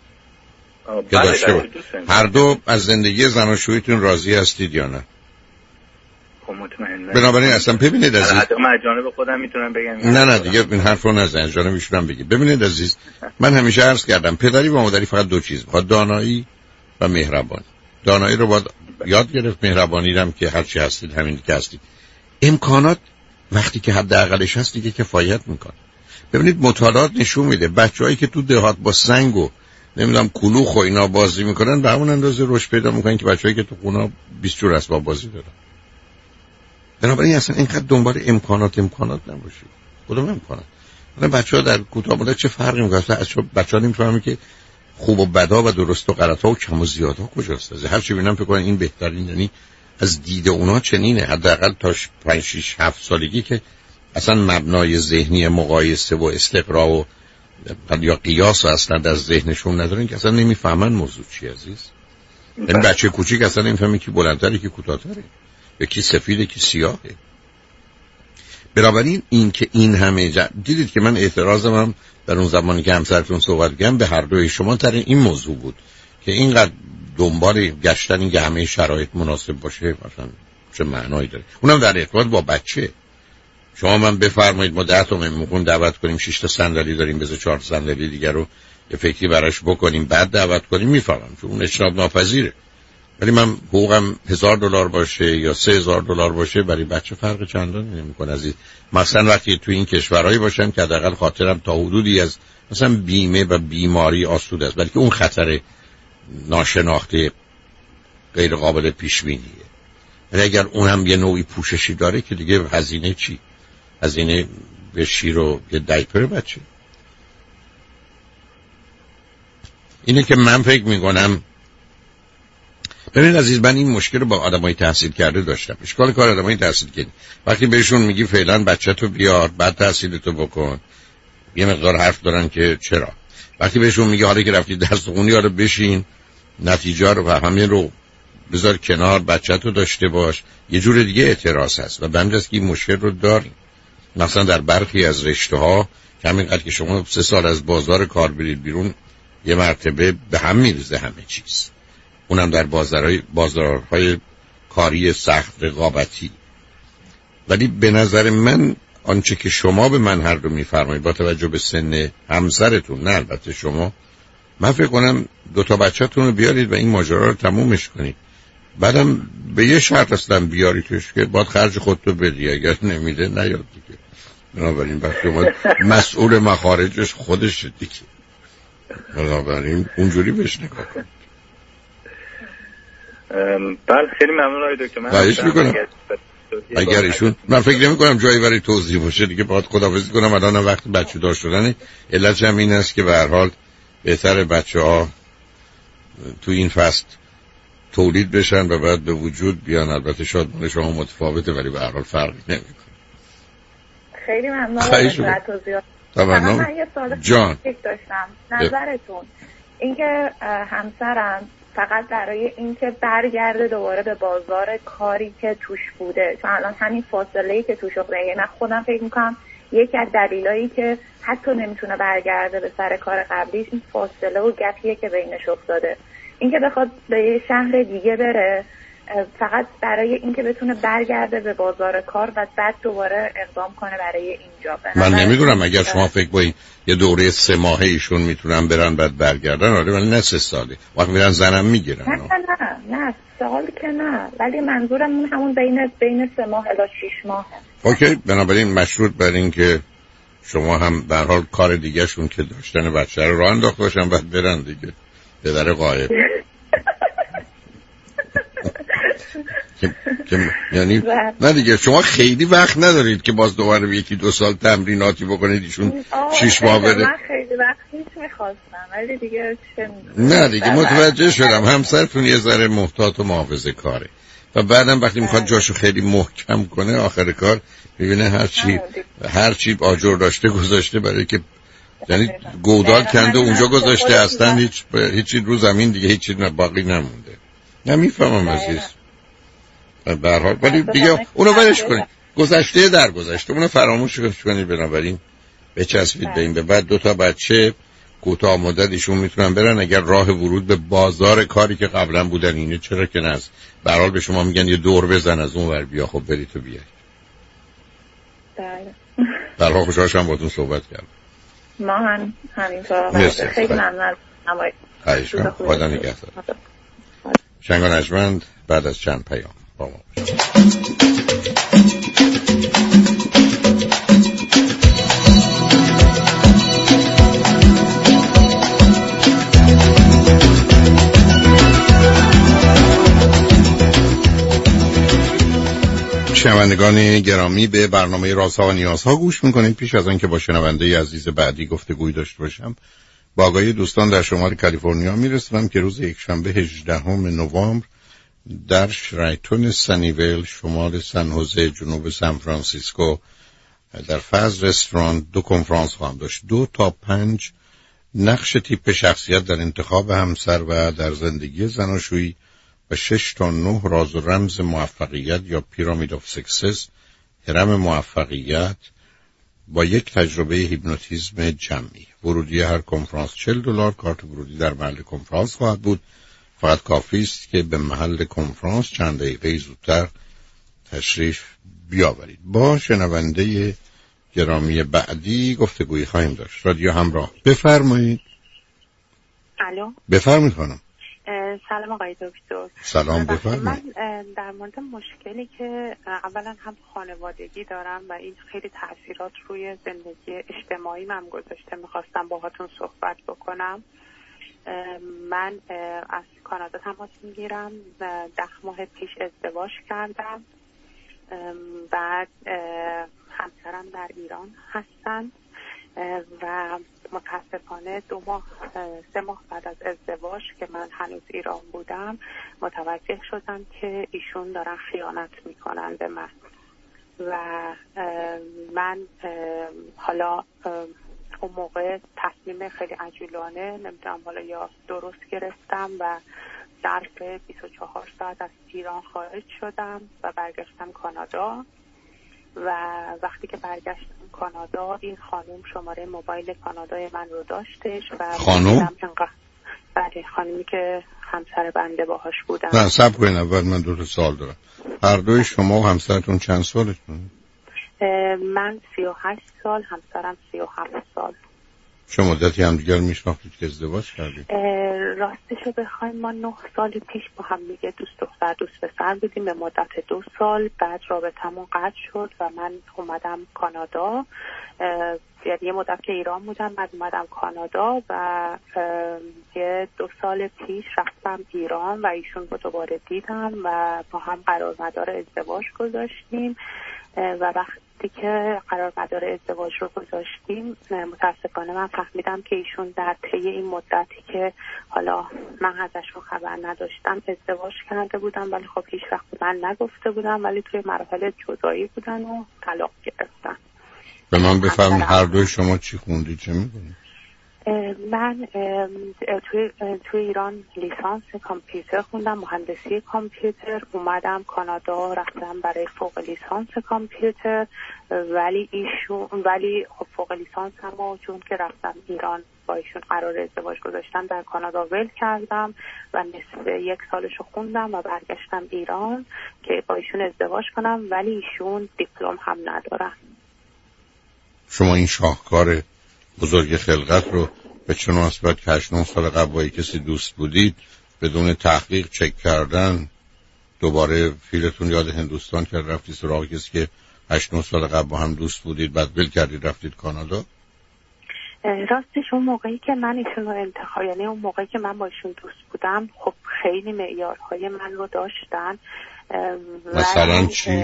بله هر دو از زندگی زناشوییتون راضی هستید یا نه؟ خب مطمئنم. بنابراین اصلا ببینید عزیز، حتی من از جانب خودم میتونم بگم نه دیگه این حرف رو نزن، از جانب ایشونم بگید. ببینید عزیز، من همیشه عرض کردم پدری و مادری فقط دو چیز میخواد، دانایی و مهربانی. دانایی رو باید یاد گرفت، مهربانی هم که هر چی هستید همین که هستید. امکانات وقتی که حداقلش هست دیگه کفایت میکنه. ببینید مطالعات نشون میده بچه‌هایی که تو دهات با سنگ و نمیدونم کلوخ و اینا بازی میکنن به همون اندازه رشد پیدا میکنن که بچه‌هایی که تو خونه 20 جور اسباب بازی دارن. بنابراین اصلا اینقدر دنبال امکانات نباشید. کدوم امکانات؟ مثلا بچه‌ها در کوتاه مدت چه فرقی میکنه؟ اصلا بچه‌ها نمیفهمن که خوب و بدا و درست و غلط‌ها و کم و زیادها کجاست. از هر چی ببینم فکر کنم این بهترین، یعنی از دید اونا چنینه. حداقل تا 5 6 7 سالگی که اصلا مبنای ذهنی مقایسه و استقرا و یا قیاس اصلا در ذهنشون ندارن که اصلا نمیفهمن موضوع چی عزیز. یعنی بچه کوچیک اصلا نمیفهمه کی بلندتره کی کوتاه‌تره، یکی سفیده کی سیاهه. بنابراین این که این همه دیدید که من اعتراضم هم در اون زمانی که همسرتون صحبت کردم به هر دوی شما در این موضوع بود که اینقدر دنبال گشتن این که همه شرایط مناسب باشه مثلا چه معنایی داره، اونم در ارتباط با بچه. شما من بفرمایید ما 10 تا مهمون دعوت کنیم، 6 تا صندلی داریم، بذار 4 صندلی دیگر رو یه فکری براش بکنیم بعد دعوت کنیم، میفهمم چون اون اجتناب ناپذیره. ولی من حقوقم $1000 باشه یا $3000 باشه برای بچه فرق چندانی نمیکنه عزیز. مثلا وقتی تو این کشورهایی باشم که حداقل خاطرم تا حدودی از مثلا بیمه و بیماری آسوده است، بلکه اون خطر ناشناخته غیر قابل پیش بینیه. ولی اگر اونم یه نوعی پوششی داره که دیگه هزینه چی؟ هزینه به شیر و یه دایپر بچه. اینه که من فکر میکنم. ببینید عزیز، من این مشکل رو با آدمای تحصیل کرده داشتم. اشکال کار آدمای تحصیل کرده وقتی بهشون میگی فعلا بچه‌تو بیار بعد تحصیلتو بکن، یه مقدار حرف دارن که چرا. وقتی بهشون میگی حالا که رفتی درس خونی رو بشین، نتیجه رو و همه رو بذار کنار، بچه‌تو داشته باش، یه جور دیگه اعتراض هست و بنجاست که این مشکل رو داریم. مثلا در برخی از رشته‌ها که همینقدر که شما 3 سال از بازار کار برید بیرون یه مرتبه به هم میریزه همه چیز، اونم در بازارهای کاری سخت رقابتی. ولی به نظر من آنچه که شما به من هر دو میفرمایید با توجه به سن همسرتون، نه البته شما، من فکر کنم 2 بچه‌تون رو بیارید و این ماجرا رو تمومش کنید. بعدم به یه شرط اصلا بیاریدش که باید خرج خودتو بدی، اگر نمیده نیاد دیگه. بنابراین وقتی اومد مسئول مخارجش خودش دیگه، بنابراین اونجوری بهش نگاه کن. بله خیلی ممنون آقای دکتر. من خواهش میکنم اگر ایشون، من فکر نمی کنم جایی برای توضیح باشه دیگه، باید خداحافظی کنم. الان وقت بچه دار شدنه. علت هم این است که به هر حال بهتره بچه‌ها تو این فصل تولید بشن و بعد به وجود بیان. البته شادمان شما متفاوته ولی به هر حال فرقی نمیکنه. خیلی ممنون از توضیحات. من یه سوال داشتم نظرتون اینکه همسرم فقط برای اینکه برگرده دوباره به بازار کاری که توش بوده، چون الان همین فاصله‌ای که توش افتاده، من خودم فکر می‌کنم یکی از دلایلی که حتی نمیتونه برگرده به سر کار قبلیش این فاصله و گپیه که بینش افتاده. اینکه بخواد به یه شهر دیگه بره فقط برای اینکه بتونه برگرده به بازار کار و بعد دوباره اقدام کنه برای اینجا. من نمیدونم اگر شما فکر کنید یه دوره 3 ماهه ایشون میتونن برن بعد برگردن، آره ولی نه 3 ساله. وقت میرن زنم میگیرن. نه سال که نه، ولی منظورم همون بین 3 ماه الی 6 ماه. اوکی، بنابراین مشروط بر این که شما هم به هر حال کار دیگه شون که داشتن بچه رو راه انداخته باشن بعد برن دیگه. پدر غایب یعنی نه دیگه شما خیلی وقت ندارید که باز دوباره 1-2 سال تمریناتی بکنید ایشون 6 ماه بره. من خیلی وقت هیچ میخواستم ولی دیگه نه دیگه متوجه شدم همسرتون یه ذره محتاط و محافظه کاره و بعدم وقتی میخواد جاشو خیلی محکم کنه آخر کار میبینه هر چی آجر داشته گذاشته برای که یعنی گودال کنده اونجا گذاشته، اصلا هیچی رو زمین دیگه هیچی باقی نمونده. نمیفهمم عزیز. به هر حال ولی دیگه اونو ولش کنید، گذشته در گذشته، اونو فراموش کنید. بنابراین بچسبید به این. به بعد 2 بچه کوتاه مدت ایشون میتونن برن اگر راه ورود به بازار کاری که قبلا بودن اینه، چرا که نه. به هر حال به شما میگن یه دور بزن از اون ور بیا، خب برید تو بیاید. بله. در حال خوشحال شدم باهاتون صحبت کردم. ما هم همینطور. خیلی ممنون. خدا نگهدار. شنگ و نجمند بعد از چند پیام با ما شنوندگان گرامی به برنامه رازها و نیازها گوش میکنید. پیش از آن که با شنونده عزیز بعدی گفتگوی داشته باشم با آگاهی دوستان در شمال کالیفرنیا میرسونم که روز یکشنبه 18 نوامبر در شرایتون سنیویل شمال سن هوزه جنوب سان فرانسیسکو در فاز رستوران 2 کنفرانس خواهم داشت. 2 تا 5 نقش تیپ شخصیت در انتخاب همسر و در زندگی زناشویی و 6 تا 9 راز و رمز موفقیت یا پیرامید آف سکسس، هرم موفقیت، با یک تجربه هیپنوتیزم جمعی. ورودی هر کنفرانس $40. کارت ورودی در محل کنفرانس خواهد بود. فقط کافی است که به محل کنفرانس چند دقیقه زودتر تشریف بیاورید. با شنونده گرامی بعدی گفتگویی خواهیم داشت. رادیو همراه، بفرمایید. الو، بفرمایید خانم. سلام آقای دکتر. سلام، بفرمایید. من در مورد مشکلی که اولا هم خانوادگی دارم و این خیلی تاثیرات روی زندگی اجتماعی من گذاشته میخواستم باهاتون صحبت بکنم. من از کانادا تماس میگیرم. 10 ماه پیش ازدواج کردم. بعد همسرم در ایران هستن و متاسفانه 3 ماه بعد از ازدواج که من هنوز ایران بودم متوجه شدم که ایشون دارن خیانت میکنن به من و من حالا اون موقع تصمیم خیلی عجولانه نمیدونم حالا یا درست گرفتم و ظرف 24 ساعت از ایران خارج شدم و برگشتم کانادا و وقتی که برگشتم کانادا این خانم شماره موبایل کانادای من رو داشتش و خانم؟ بله خانمی که همسر بنده باهاش بودم. نه صبر کنین، اول من 2 سال دارم. هر دوی شما و همسرتون چند سالتونه؟ من 38 سال، همسرم 37 سال. چه مدتی همدیگر میشناختید که ازدواج کردید؟ راستشو بخوایم ما 9 سال پیش با هم دیگه دوست دختر دوست پسر بودیم به مدت 2 سال. بعد رابطمون قطع شد و من اومدم کانادا. یعنی یه مدت که ایران بودم بعد اومدم کانادا و یه 2 سال پیش رفتم ایران و ایشون رو دوباره دیدم و با هم قرارداد ازدواج گذاشتیم و وقتی که قرارداد ازدواج رو گذاشتیم متاسفانه من فهمیدم که ایشون در طی این مدتی که حالا من ازشون خبر نداشتم ازدواج کرده بودن، ولی خب هیچ وقت من نگفته بودم، ولی توی مراحل جدایی بودن و طلاق گرفتن. به من بفرمایید هر دوی شما چی خوندید، چه می‌کنید؟ من توی ایران لیسانس کامپیوتر خوندم، مهندسی کامپیوتر. اومدم کانادا رفتم برای فوق لیسانس کامپیوتر، ولی خب فوق لیسانس هم چون که رفتم ایران با ایشون قرار ازدواج گذاشتم در کانادا ول کردم و نصف 1 سالشو خوندم و برگشتم ایران که با ایشون ازدواج کنم، ولی ایشون دیپلم هم ندارن. شما این شاهکار بزرگ خلقت رو به چه مناسبت که 8-9 سال قبل با کسی دوست بودید بدون تحقیق چک کردن دوباره فیلتون یاد هندوستان کرد رفتید سراغ کسی که 8-9 سال قبل با هم دوست بودید بعد ول کردید رفتید کانادا؟ راستش اون موقعی که من ایشون رو یعنی اون موقعی که من با ایشون دوست بودم خب خیلی معیارهای من رو داشتن. مثلا چی؟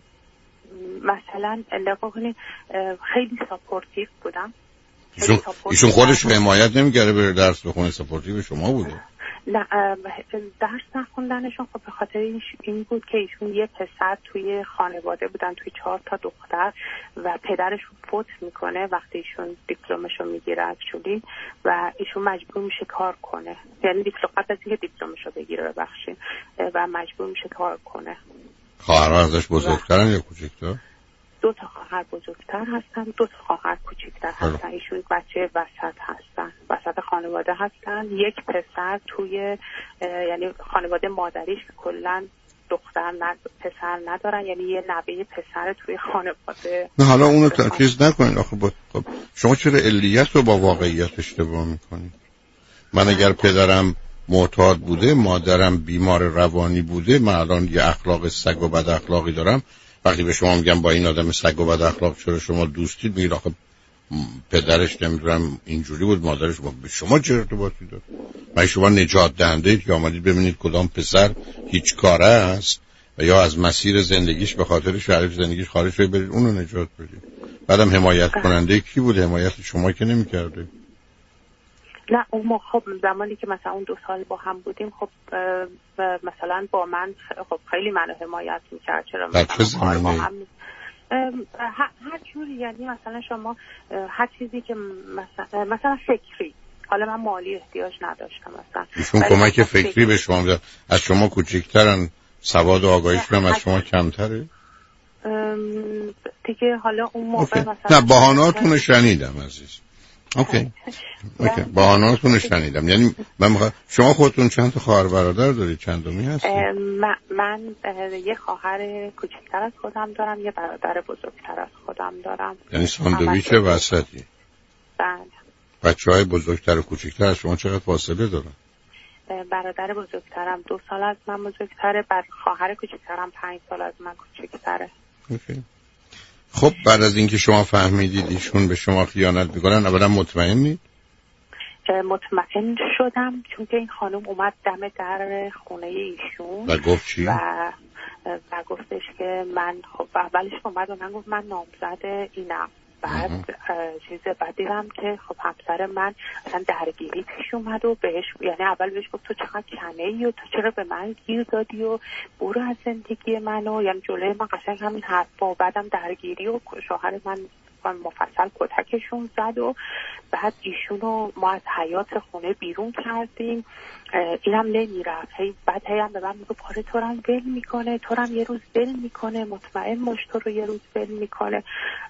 مثلا نگاه کنید خیلی ساپورتیو بودم. ایشون خودش حمایت نمی‌کرده بره درس بخونه، ساپورتیو شما بوده؟ نه درس نخوندنشون خب به خاطر این بود که ایشون یه پسر توی خانواده بودن، توی 4 تا دختر و پدرشون فوت میکنه وقتی ایشون دیپلمشو میگیره اکچولی و ایشون مجبور میشه کار کنه، یعنی قبل از اینکه دیپلمشو بگیره ببخشید و مجبور میشه کار کنه. خواهرها ازش بزرگترن یا کوچکتر؟ 2 تا خواهر بزرگتر هستن، 2 تا خواهر کوچکتر هستن. ایشون بچه وسط هستن، وسط خانواده هستن. یک پسر توی یعنی خانواده مادریش کلا دختر پسر ندارن، یعنی یه نوه پسر توی خانواده. نه حالا اونو ترکیز نکنید آخه خب شما چرا علیت رو با واقعیت اشتباه میکنید؟ من اگر پدرم معتاد بوده، مادرم بیمار روانی بوده، من الان یه اخلاق سگ و بد اخلاقی دارم، وقتی به شما میگم با این آدم سگ و بد اخلاق چرا شما دوستید، میگید آخه پدرش نمیدونم اینجوری بود، مادرش به شما چه ارتباطی داره؟ من شما نجات دهنده اید که آمدید ببینید کدام پسر هیچ کاره است و یا از مسیر زندگیش به خاطر شرایط زندگیش خارج شده برید اونو نجات بدید. بعدم حمایت کننده کی بوده؟ حمایت شما که نمی‌کرده. نه اون خب زمانی که مثلا اون 2 سال با هم بودیم خب مثلا با من خب خیلی منو حمایت میکرد. چرا مثلا با هم هر جوری، یعنی مثلا شما هر چیزی که مثلا فکری، حالا من مالی احتیاج نداشتم مثلا ایشون کمک فکری به شما میدن. از شما کوچیکترن، سواد و آگاهیشون هم از شما کمتره دیگه. حالا اون موقع مثلا نه بهانه‌هاتون شنیدم عزیز. اوکی بهانه‌هاتون شنیدم. یعنی من شما خودتون چند تا خواهر برادر دارید؟ چندمی هستید؟ من یه خواهر کوچکتر از خودم دارم، یه برادر بزرگتر از خودم دارم. یعنی ساندویچ وسطی. بله. بچه‌های بزرگتر و کوچکتر از شما چقدر فاصله دارن؟ برادر بزرگترم 2 سال از من بزرگتره، بعد خواهر کوچکترم 5 سال از من کوچکتره. اوکی. خب بعد از اینکه شما فهمیدید ایشون به شما خیانت میکنن اولا مطمئنید؟ مطمئن شدم چون که این خانم اومد دم در خونه ایشون و گفت چی؟ و گفتش که من خب اولش اومد و من گفت من نامزد اینم. بعد بعد دیدم که خب همسر من اصلا درگیری پیش اومد و بهش، یعنی اول بهش گفت تو چقدر کنه‌ای و تو چرا به من گیر دادی و برو از زندگی منو، یعنی جلوی من قشنگ همین حرفا. بعدم درگیری و شوهر من مفصل کتکشون زد و بعد ایشونو ما از حیاط خونه بیرون کردیم. اینم نمیرفت، بعد هم به من میگه پاره تو هم ول میکنه، تو هم یه روز ول میکنه، مطمئن باش تو رو یه روز ول میکنه.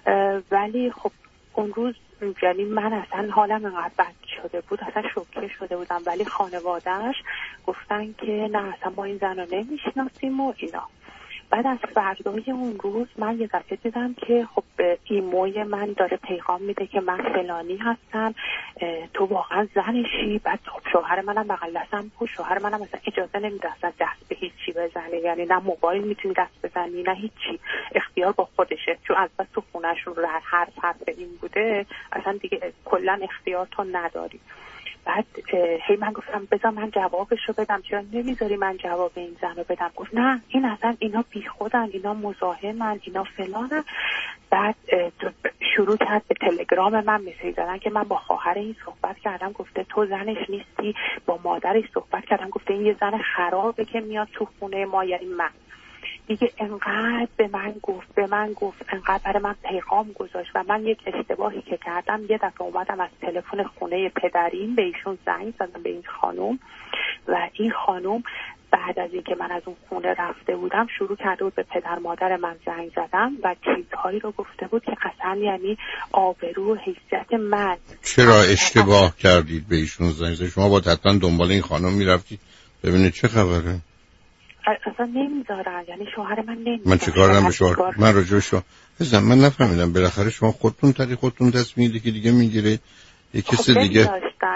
ولی خب اون روز یعنی من اصلا حالم انقدر بد شده بود، اصلا شوکه شده بودم، ولی خانوادهش گفتن که نه اصلا ما این زن رو نمیشناسیم و اینا. بعد از فردای اون روز من یه دفعه دیدم که خب ایموی من داره پیغام میده که من فلانی هستم، تو واقعا زنشی. بعد خب شوهر منم بغل دستم بود، شوهر منم مثلا اجازه نمیده اصلا دست به هیچی بزنه، یعنی نه موبایل میتونی دست بزنی نه هیچی، اختیار با خودشه، چون از بس تو خونهشون هر حرف این بوده اصلا دیگه کلا اختیار تو نداری. بعد هی من گفتم بذار من جوابشو بدم، چرا نمیذاری من جواب این زن رو بدم؟ گفت نه این اصلا اینا بی خودن، اینا مزاحمن، اینا فلانن. بعد شروع کرد به تلگرام من مسیج زدن که من با خواهر این صحبت کردم، گفته تو زنش نیستی، با مادرش صحبت کردم، گفته این یه زن خرابه که میاد تو خونه ما، یعنی من. دیگه انقدر به من گفت انقدر برای من پیغام گذاشت و من یک اشتباهی که کردم، یه دفعه اومدم از تلفن خونه پدریم به ایشون زنگ زدم، به این خانم، و این خانم بعد از اینکه من از اون خونه رفته بودم شروع کرده بود به پدر مادر من زنگ زدم و چیزهایی رو گفته بود که اصلا یعنی آبرو و حیثیت من. چرا اشتباه کردید به ایشون زنگ زدید؟ شما باید حتما دنبال این خانم میرفتید ببینید چه خبره. اصلا نمیذارن، یعنی شوهر من نمیذارن. من چیکارم به شوهر؟ من راجع به شما من نفهمیدم، بالاخره شما خودتون دست میگیرید که دیگه میگیره یه کسی دیگه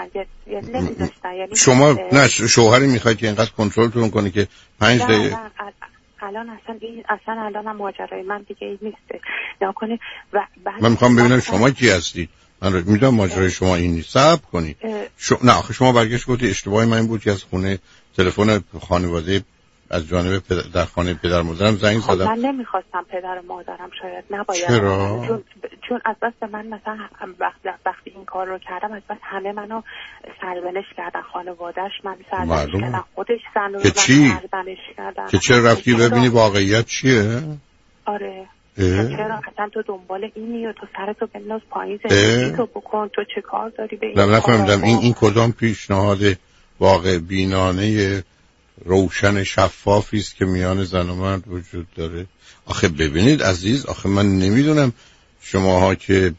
نمیذاشتن. یعنی شما نه شوهری میخواید که اینقدر کنترلتون کنه که 5 دقیقه الان اصلا الان ماجرای من دیگه این نیسته نکنه. و من میخوام ببینم شما کی هستید. من میدونم ماجرای شما این نیست. صبر کنید. نه آخه شما برگشت گفتید اشتباهی من این بود که از خونه تلفن خانواده از جانب در خانه پدر مادرم زنگ زدم. من نمیخواستم پدر مادرم شاید نباید. چرا؟ چون از بس من مثلا وقتی این کار رو کردم از بس همه منو سرزنش کردن، خانواده‌اش من سرزنش کردن، خودش زن رو سرزنش کردن. که چرا رفتی ببینی واقعیت چیه؟ آره. چرا اصلا تو دنبال اینی و تو سرتو بنداز پایین زندگی تو بکن، تو چه کار داری به این؟ نفهمیدم این کدام پیشنهاد واقع بینانه روشن شفافی است که میان زن و مرد وجود داره. آخه ببینید عزیز، آخه من نمیدونم شماها که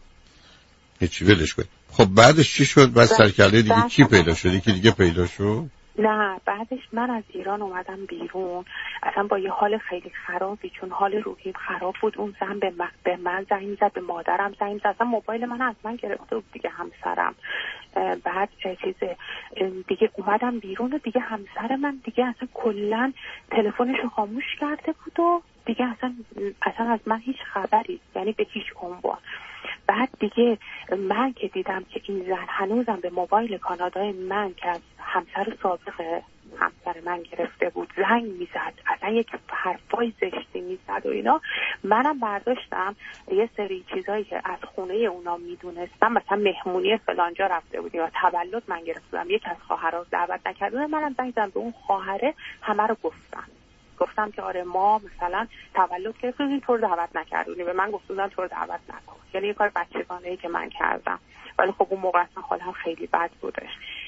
هیچی ولش کنید. خب بعدش چی شد؟ بعد سرکله دیگه کی پیدا شد؟ که دیگه پیدا شد؟ نه بعدش من از ایران اومدم بیرون اصلا با یه حال خیلی خرابی، چون حال روحیم خراب بود. اون زن به من زنگ زد، به مادرم زنگ زد، اصلا موبایل من از من گرفته بود دیگه همسرم. بعد دیگه اومدم بیرون و دیگه همسر من دیگه اصلا کلا تلفنشو خاموش کرده بود و دیگه اصلا از من هیچ خبری، یعنی به هیچ عنوان. بعد دیگه من که دیدم که این زن هنوزم به موبایل کانادای من که از همسر سابق همسر من گرفته بود زنگ میزد، اصلا یک حرفای زشتی میزد و اینا، منم برداشتم یه سری چیزایی که از خونه اونا میدونستم، مثلا مهمونی فلانجا رفته بودی یا تولد من گرفتم، یک از خواهرها دعوت نکردن، منم زنگ زدم به اون خواهره، همه رو گفتم که آره ما مثلا تولد گرفتیم اینطور دعوت نکردونی، به من گفتن طور دعوت نکن، یعنی یه کار بچگانه‌ای که من کردم. ولی خب اون موقع اصلا حالم خیلی بد بودش.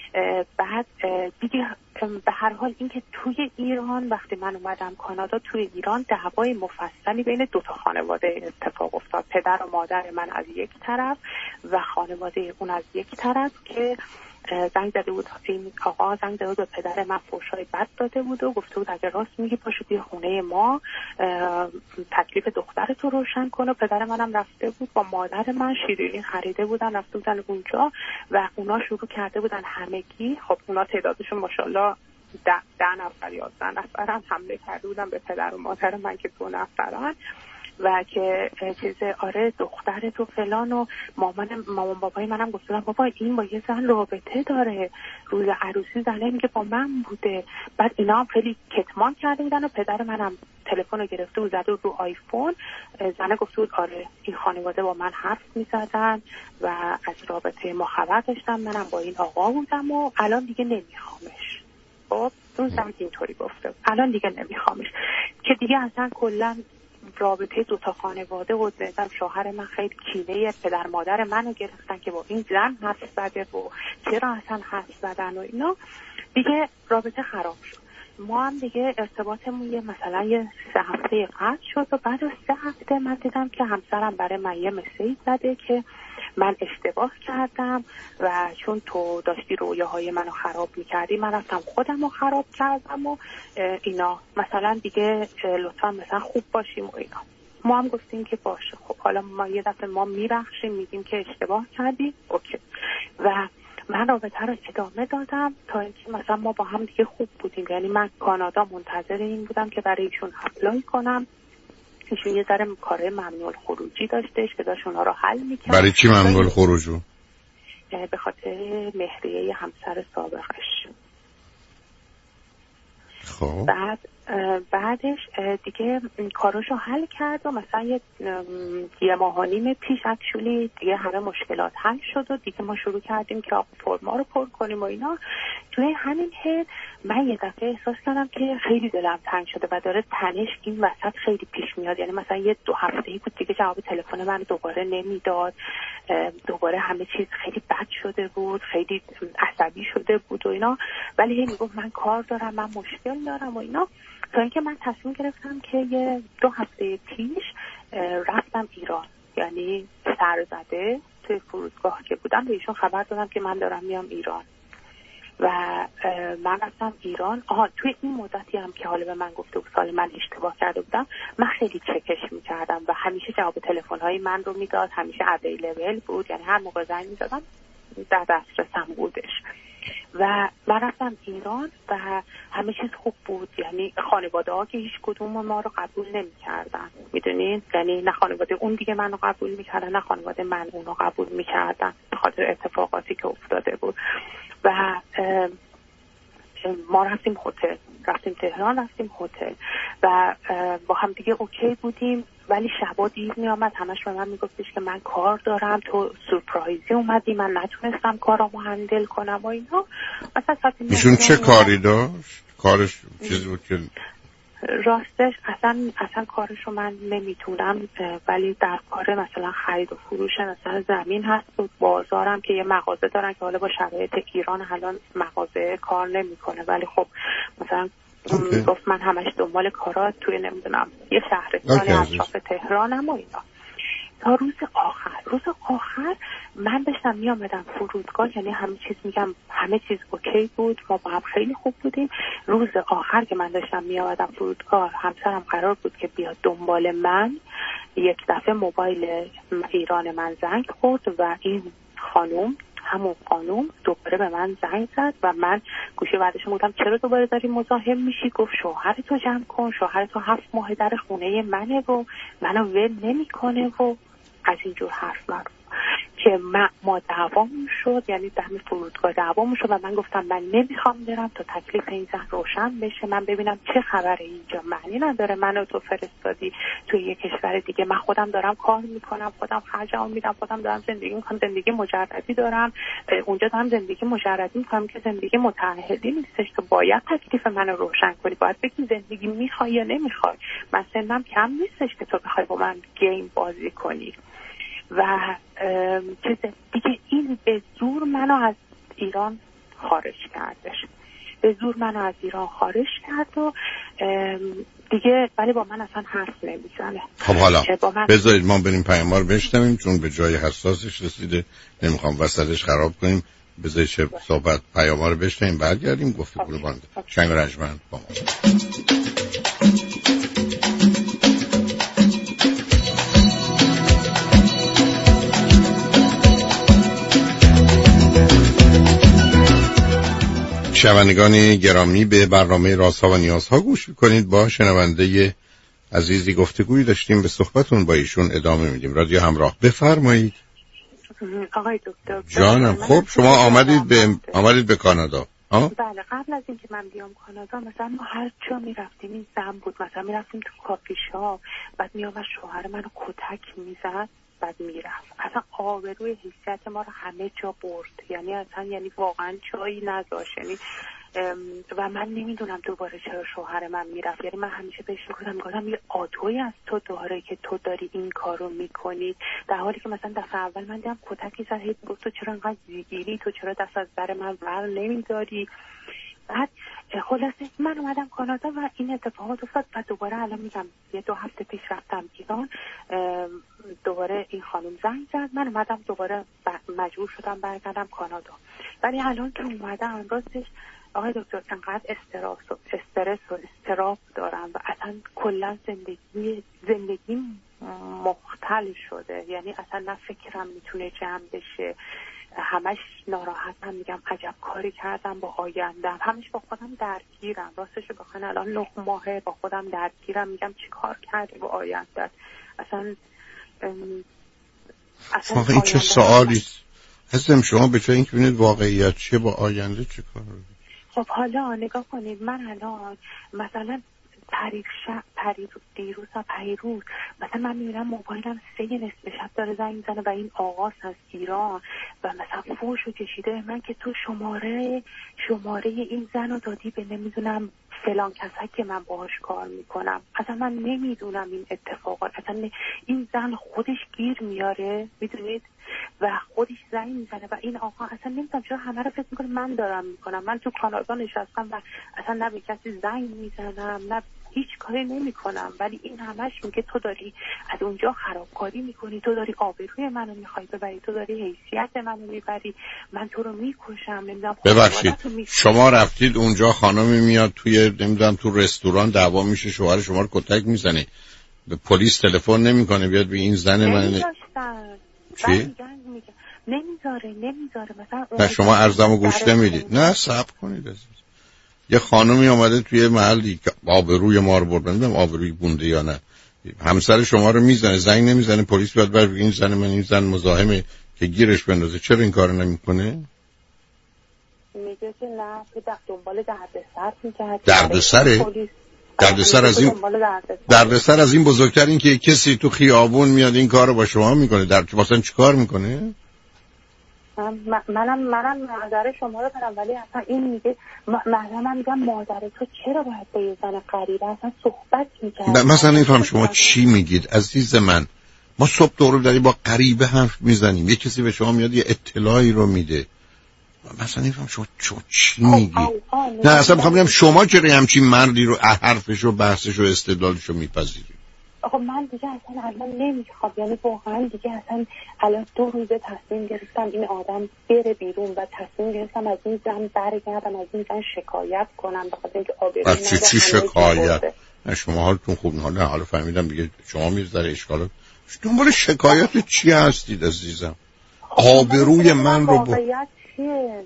بعد دیگه به هر حال اینکه توی ایران وقتی من اومدم کانادا، توی ایران دعوای مفصلی بین دو تا خانواده اتفاق افتاد، پدر و مادر من از یک طرف و خانواده اون از یک طرف، که زنگ زده بود این آقا، زنگ زده بود به پدر من فحشای بد داده بود و گفته بود اگه راست میگی پاشو بیا خونه ما تکلیف دخترتو روشن کن. و پدر منم رفته بود با مادر من شیرینی خریده بودن، رفته بودن اونجا و اونا شروع کرده بودن همگی، خب اونا تعدادشون ماشاءالله 10 نفر 11 نفر هم حمله کرده بودن به پدر و مادر من که 2 نفرن و که آره دختر تو فلان و مامان بابای منم گفتن بابا این با یه زن رابطه داره، روز عروسی زنه میگه با من بوده. بعد اینا هم خیلی کتمان کرده بودن و پدر منم تلفن رو گرفته و زده رو آیفون، زنه گفته بود آره این خانواده با من حرف میزدن و از رابطه ما خبر داشتم، منم با این آقا بودم و الان دیگه نمیخوامش. خب اون زن اینطوری گفته الان دیگه نمیخوامش، که دیگه اصلا کلا رابطه دوتا خانواده و زدم. شوهر من خیلی کینه پدر مادر منو گرفتن که با این زن حرف زده و چرا اصلا حرف زدن و اینا. دیگه رابطه خراب شد. ما هم دیگه ارتباطمون مثلا یه 3 هفته قطع شد و بعد از 3 هفته من دیدم که همسرم برای من یه مسیج زده که من اشتباه کردم و چون تو داشتی رویاهای منو خراب میکردی من رفتم خودم رو خراب کردم و اینا، مثلا دیگه لطفا مثلا خوب باشیم و اینا. ما هم گفتیم که باشه، خب حالا ما یه دفعه ما میبخشیم، میگیم که اشتباه کردی، اوکی. و من رابطه رو ادامه دادم تا اینکه مثلا ما با هم دیگه خوب بودیم. یعنی من کانادا منتظر این بودم که برای ایشون اپلای کنم. ایشون یه ذره کارهای ممنوع الخروجی داشتش که داشت اونا رو حل میکرد. برای چی ممنوع الخروجو؟ به خاطر مهریه همسر سابقش. خب بعدش دیگه کاراشو حل کرد و مثلا یه ماه و نیم پیش اکچولی دیگه همه مشکلات حل شد و دیگه ما شروع کردیم که فرما رو پر کنیم و اینا. توی همین حد من یه دفعه احساس کردم که خیلی دلم تنگ شده و داره تنش این وسط خیلی پیش میاد. یعنی مثلا 1-2 هفته‌ای بود دیگه جواب تلفن من دوباره نمیداد، دوباره همه چیز خیلی بد شده بود، خیلی عصبی شده بود و اینا. ولی هی میگفت من کار دارم، من مشکل دارم و اینا. تا اینکه من تصمیم گرفتم که 2 هفته پیش رفتم ایران. یعنی سرزده توی فرودگاه که بودم به ایشون خبر دادم که من دارم میام ایران و من رفتم ایران. توی این مدتی هم که حالا به من گفته بود سال من اشتباه کرده بودم، من خیلی چکش میکردم و همیشه جواب تلفن‌های من رو میداد، همیشه اویلیبل بود. یعنی هر موقع زنگ میزدم در دسترسم بودش. و من رفتم ایران و همه چیز خوب بود. یعنی خانواده ها که هیچ کدوم ما رو قبول نمی کردن، میدونین؟ یعنی نه خانواده اون دیگه منو قبول میکردن نه خانواده من اونو قبول میکردن به خاطر اتفاقاتی که افتاده بود. و ما رفتیم هتل، رفتیم تهران، رفتیم هتل و با هم دیگه اوکی بودیم. ولی شبا دیر می آمد، همش به من میگفتش که من کار دارم، تو سورپرایزی اومدی، من نتونستم کارامو هندل کنم و اینا. مثلا ایشون چه کاری داشت؟ کارش چیزی بود که راستش اصلا کارشو من نمیتونم، ولی در کار مثلا خرید و فروش مثلا زمین هست و بازارم که یه مغازه دارن که حالا با شرایط ایران الان مغازه کار نمیکنه، ولی خب مثلا گفت من همش دنبال کارات توی نمیدونم یه شهرستانی اطراف تهرانم و اینا. تا روز آخر من داشتم می آمدم فرودگاه. یعنی همه چیز اوکی بود، ما با هم خیلی خوب بودیم. روز آخر که من داشتم می آمدم فرودگاه، همسرم قرار بود که بیاد دنبال من. یک دفعه موبایل ایران من زنگ خورد و این همون خانوم دوباره به من زنگ زد و من گوشه بعدش بودم چرا دوباره داری مزاحم میشی؟ گفت شوهرتو جمع کن، شوهرتو 7 ماه در خونه منه و منو ول نمیکنه و از اینجور حرف من که ما دعوامون شد. یعنی دم فرودگاه دعوامون شد و من گفتم من نمیخوام برم تا تکلیف این زن روشن بشه، من ببینم چه خبره اینجا. معنی نداره منو تو فرستادی توی یه کشور دیگه، من خودم دارم کار میکنم، خودم خرجمو میدم، خودم دارم زندگی میکنم، زندگی مجردی دارم اونجا، دارم زندگی مجردی میکنم که زندگی متعهدی نیستش که باید تکلیف منو روشن کنی، باید بگی زندگی میخوای یا نمیخوای. من سنم کم نیستش که تو بخوای با من گیم بازی کنی. و دیگه این به زور منو از ایران خارج کردش، و دیگه ولی با من اصلا حرف نمیزنه. خب حالا بذارید ما بریم پیام‌ها رو بشنویم چون به جای حساسش رسیده، نمیخوام وسطش خراب کنیم. بذارید چه صحبت پیام‌ها رو بشنویم برگردیم گفتگو رو بانده. شنگ رجمن با ما. شنوندگان گرامی به برنامه رازها و نیازها گوش میکنید. با شنونده عزیزی گفتگویی داشتیم، به صحبتون با ایشون ادامه میدیم. رادیو همراه، بفرمایید. آقای دکتر جانم. خب شما آمدید به کانادا؟ بله، قبل از اینکه من بیام کانادا مثلا ما هر جا میرفتیم این زن بود. مثلا میرفتیم تو کافی شاپ، بعد میامد شوهر منو کتک میزد، بعد میرفت. اصلا آبروی حیثیت ما رو همه جا برد. یعنی اصلا واقعا جایی نذاشت. یعنی و من نمیدونم دوباره چرا شوهر من میرفت. یعنی من همیشه بهش میگفتم یه عادویی از تو داره که تو داری این کارو میکنی، در حالی که مثلا دفعه اول من دیدم کتکی زد، هی گفت تو چرا انقدر زیگیری، تو چرا دست از در من ور نمیداری. بعد خلاصه من اومدم کانادا و این اتفاقات افتاد و دوباره الان میگم 1-2 هفته پیش رفتم ایران، دوباره این خانم زنگ زد، من اومدم دوباره مجبور شدم برگردم کانادا. ولی الان که اومدم راستش آقای دکتر انقدر استرس و اضطراب دارم و اصلا کلا زندگی مختل شده. یعنی اصلا نه فکرم میتونه جمع بشه، همش ناراحتم، میگم عجب کاری کردم با آیندم، همش با خودم درگیرم. راستش بخوام الان 9 ماهه با خودم درگیرم، میگم چی کار کردی با آیندت. اصلا این چه سوالی هستم شما به جای اینکه ببینید واقعیت چیه با آینده چه کار رو؟ خب حالا نگاه کنید، من الان مثلا دیروز و پیروز مثلا من میبینم موبایلم 3 نصف شب داره زنگ میزنه و این آقاست از ایران و مثلا فوشو کشیده من که تو شماره این زن رو دادی به نمیدونم فلان کسایی که من باهاش کار میکنم. اصلا من نمیدونم این اتفاقات، اصلا این زن خودش گیر میاره میدونید و خودش زنگ میزنه و این آقا اصلا نمیدونم چرا همه رو فکر میکنه من دارم میکنم. من تو کانادا نشستم و اصلا نه به کسی زنگ میزنم نه هیچ کاری نمی کنم، ولی این همش میگه تو داری از اونجا خرابکاری میکنی، تو داری آبروی منو میخوای ببری، تو داری حیثیت منو میبری، من تو رو میکشم. نمیدونم ببخشید شما رفتید اونجا، خانمی میاد توی نمیدونم تو رستوران دعوا میشه، شوهر شما رو کتک میزنه، به پلیس تلفن نمیکنه بیاد به این زن من چی؟ نمیذاره مثلا و شما عرضمو گوش نمیدید. نه صبر کنید عزیز. یه خانمی اومده توی محلی که آبروی ما رو برد، نمیدونم آبروی بونده یا نه، همسر شما رو میزنه، زنگ نمیزنه پلیس بیاد بر بگه این زن من، این زن مزاحمه که گیرش بندازه، چرا این کارو نمیکنه؟ میگه که نه تو دنبال دردسر میگه. دردسر از این بزرگتر این که کسی تو خیابون میاد این کارو با شما میکنه، مثلا چیکار میکنه؟ منم مادر شما رو دارم، ولی اصلا این میگه من میگم مادر تو چرا باید با یه زن غریبه اصلا صحبت میکنه؟ مثلا نمیفهم شما چی میگید عزیز من. ما صبح دور داری با غریبه حرف میزنیم، یه کسی به شما میاد یه اطلاعی رو میده، مثلا نمیفهم شما چی میگید. نه اصلا میخوام بگم شما چرا همچین مردی رو حرفش و بحثش و استدلالش رو میپذیرید؟ آخه من دیگه اصلا الان نمیخوام، یعنی واقعا دیگه اصلا الان 2 روزه تصمیم گرفتم این آدم بره بیرون و تصمیم گرفتم از این زن برگردم، از این زن شکایت کنم به خاطر اینکه آبروی من چی شکایت؟ نه شما حالتون خوب نه، حالا فهمیدم دیگه شما میذاره اشکالات دنبال شکایت چی هستید عزیزم؟ آبروی من رو واقعیت چیه؟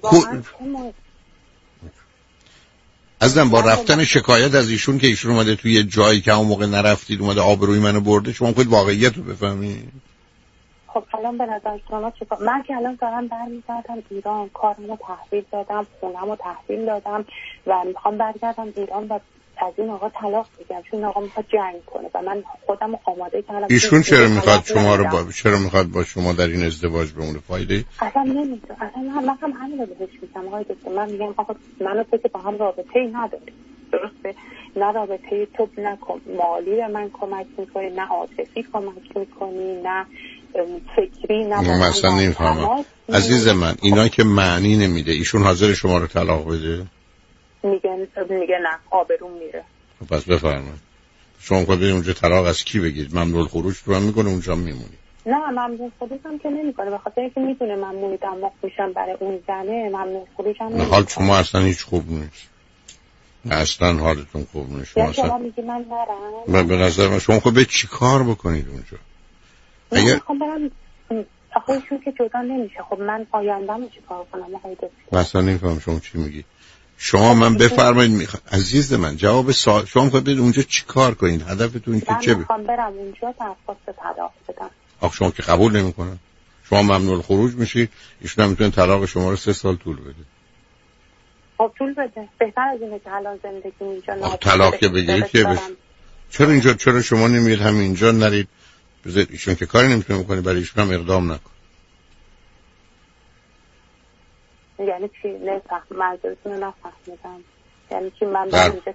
ازم با رفتن شکایت از ایشون که ایشون اومده توی جایی که اون موقع نرفتید اومده آبروی منو برده، شما خود واقعیت رو بفهمید. خب الان به نظر شما چیکار؟ من که الان دارم برمیگردم ایران، کارمو تحویل دادم، خونمو تحویل دادم و میخوام برگردم ایران و از این آقا طلاق بگیرم، چون آقا میخواد جنگ کنه و من خودم آماده کردم. ایشون چرا میخواد شما رو چرا میخواد با شما در این ازدواج بمونه؟ فایده اصلا نمیدونم. اصلا من هم همین رو بهش میگم آقای دکتر، من میگم آقا منو تو که با هم رابطه‌ای نداری، درسته؟ نه رابطه تو نه مالی به من کمک میکنی، نه عاطفی کمک میکنی، نه فکری، نه مثلا نمیفهمم عزیز من. اینا که معنی نمیده. ایشون حاضر شما رو طلاق بده؟ میگه نه، آبروم میره. پس بفرمایید شما خود برید اونجا طلاق از کی بگید؟ ممنوع الخروج رو هم میکنه اونجا میمونی؟ نه ممنوع خروج هم که نمیکنه، به خاطر اینکه میدونه من دماغ میشم برای اون زنه. ممنوع خروج هم نمیکنه. حال شما اصلا هیچ خوب نیست، اصلا حالتون خوب نیست. شما میگی من نرم؟ به نظر من شما خود به چی کار بکنید اونجا؟ اگر میخوام برم آخه ایشون که جدا نمیشه. خب من آینده‌مو چیکار کنم آقای دکتر؟ مثلا نمیفهم شما چی میگی. شما من بفرمایید عزیز من جواب سوال شما میخواید برید اونجا چی کار کنید؟ هدفتون که چه؟ من میخوام برم اونجا درخواست طلاق بدم. آخه شما که قبول نمیکنن، شما ممنوع الخروج میشید، ایشون هم میتونه طلاق شما رو 3 سال طول بده. خب طول بده، بهتر از اینه که الان زندگی اینجا طلاق که بگیرید که چرا اینجا، چرا شما نمیرید همینجا نرید بذارید ایشون که کاری نمیتونه بکنه برای ایشون هم اقدام نکن. یعنی چی؟ منظورتون رو نفهمیدم. یعنی چی؟ من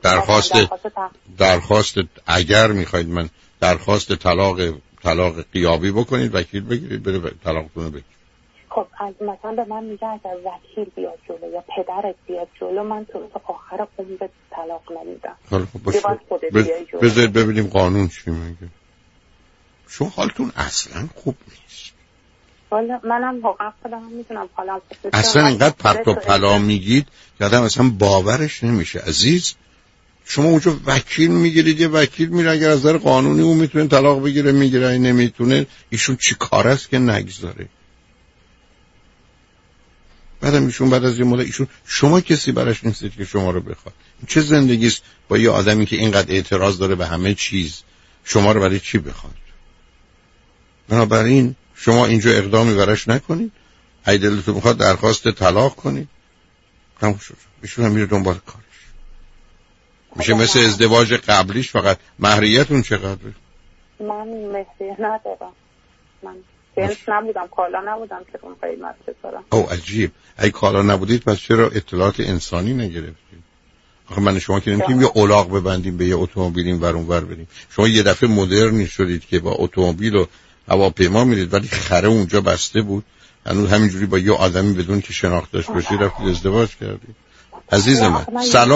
درخواست اگر میخواید من درخواست طلاق غیابی بکنید، وکیل بگیرید بره طلاقتون رو بگیرید. خب از مثلا به من میگه اگر وکیل بیاد جلو یا پدرت بیاد جلو، من تو آخر عمرت طلاق نمیدم. خب بذارید ببینیم قانون چی میگه. شما حالتون اصلا خوب نیست. والا منم واقعا خودم میتونم حالم خوب نیست. اصلا اینقدر پرت و پلا میگید که آدم اصلا باورش نمیشه. عزیز شما اونجا وکیل میگیرید، یه وکیل میره اگر از نظر قانونی اون میتونه طلاق بگیره میگیره، این نمیتونه، ایشون چی کار است که نگذاره؟ بعدم ایشون بعد از یه مدت ایشون شما کسی براش نیستید که شما رو بخواد. چه زندگی است با یه آدمی که اینقدر اعتراض داره به همه چیز، شما رو برای چی بخواد؟ بنابراین شما اینجا اقدامی براش نکنید، اگه دلتون میخواد درخواست طلاق کنید، تموم شد. ایشون هم میره دنبال کارش. میشه مثل ازدواج قبلیش، فقط مهریتون چقدره؟ من مهریه ندارم، من جنس نبودم، کالا نبودم که اون قیمت بذارم. او عجیب، اگه کالا نبودید پس چرا اطلاعات انسانی نگرفتید؟ آخه من شما که نمیتونیم یه الاغ ببندیم به یه اتومبیل این ور اون ور بریم. شما یه دفعه مدرن شدید که با اتومبیل و هواپیما میرید، ولی خره اونجا بسته بود، هنوز همینجوری با یه آدمی بدون که شناختش باشید رفتید ازدواج کردید. عزیز من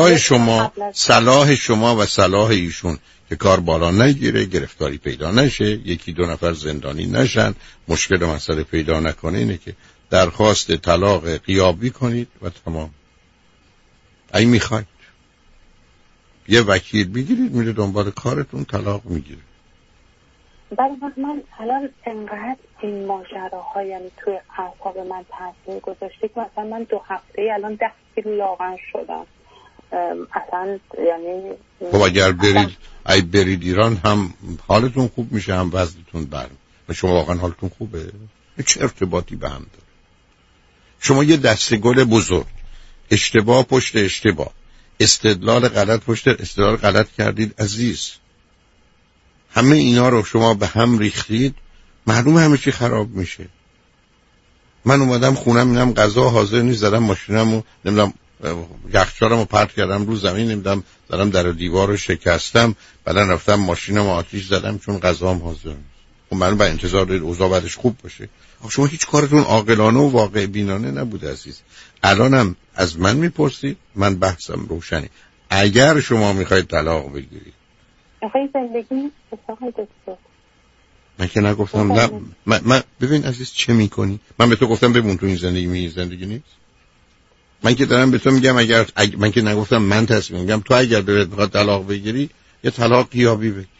صلاح شما و صلاح ایشون که کار بالا نگیره، گرفتاری پیدا نشه، یکی دو نفر زندانی نشن، مشکل و مسئله پیدا نکنه، اینه که درخواست طلاق غیابی کنید و تمام. اگه میخواید یه وکیل بگیرید، میره دنبال کارتون، طلاق میگیره. ولی من الان انقدر این ماجراها یعنی توی اعصاب من تاثیر گذاشته که مثلا من 2 هفته الان 10 کیلو لاغر شدم. اصلا یعنی خب اگر برید ایران هم حالتون خوب میشه، هم وزنتون برم. شما واقعا حالتون خوبه؟ چه ارتباطی به هم داره؟ شما یه دسته گل بزرگ اشتباه پشت اشتباه، استدلال غلط پشت استدلال غلط کردید. عزیز همه اینا رو شما به هم ریختید، معلومه همه چی خراب میشه. من اومدم خونم، اینم غذا حاضر نیست، زدم ماشینمو نمیدونم یخچالمو پرت کردم رو زمین، نمیدونم زدم در دیوار رو شکستم، بعدا رفتم ماشینمو آتیش زدم چون غذام حاضر نیست. خب من به انتظار دارید اوضاع بعدش خوب باشه. شما هیچ کارتون عاقلانه و واقع بینانه نبوده عزیز. الانم از من میپرسید، من بحثم روشنه. اگر شما میخواید طلاق بگیرید، آخه زندگی نیست آقای دکتر. من که نگفتم نه. من ببین عزیز چه میکنی؟ من به تو گفتم بمون تو این زندگی نیست. من که دارم به تو میگم من که نگفتم من تصمیم میگم تو اگر دلت میخواد طلاق بگیری یه طلاق غیابی بگیر.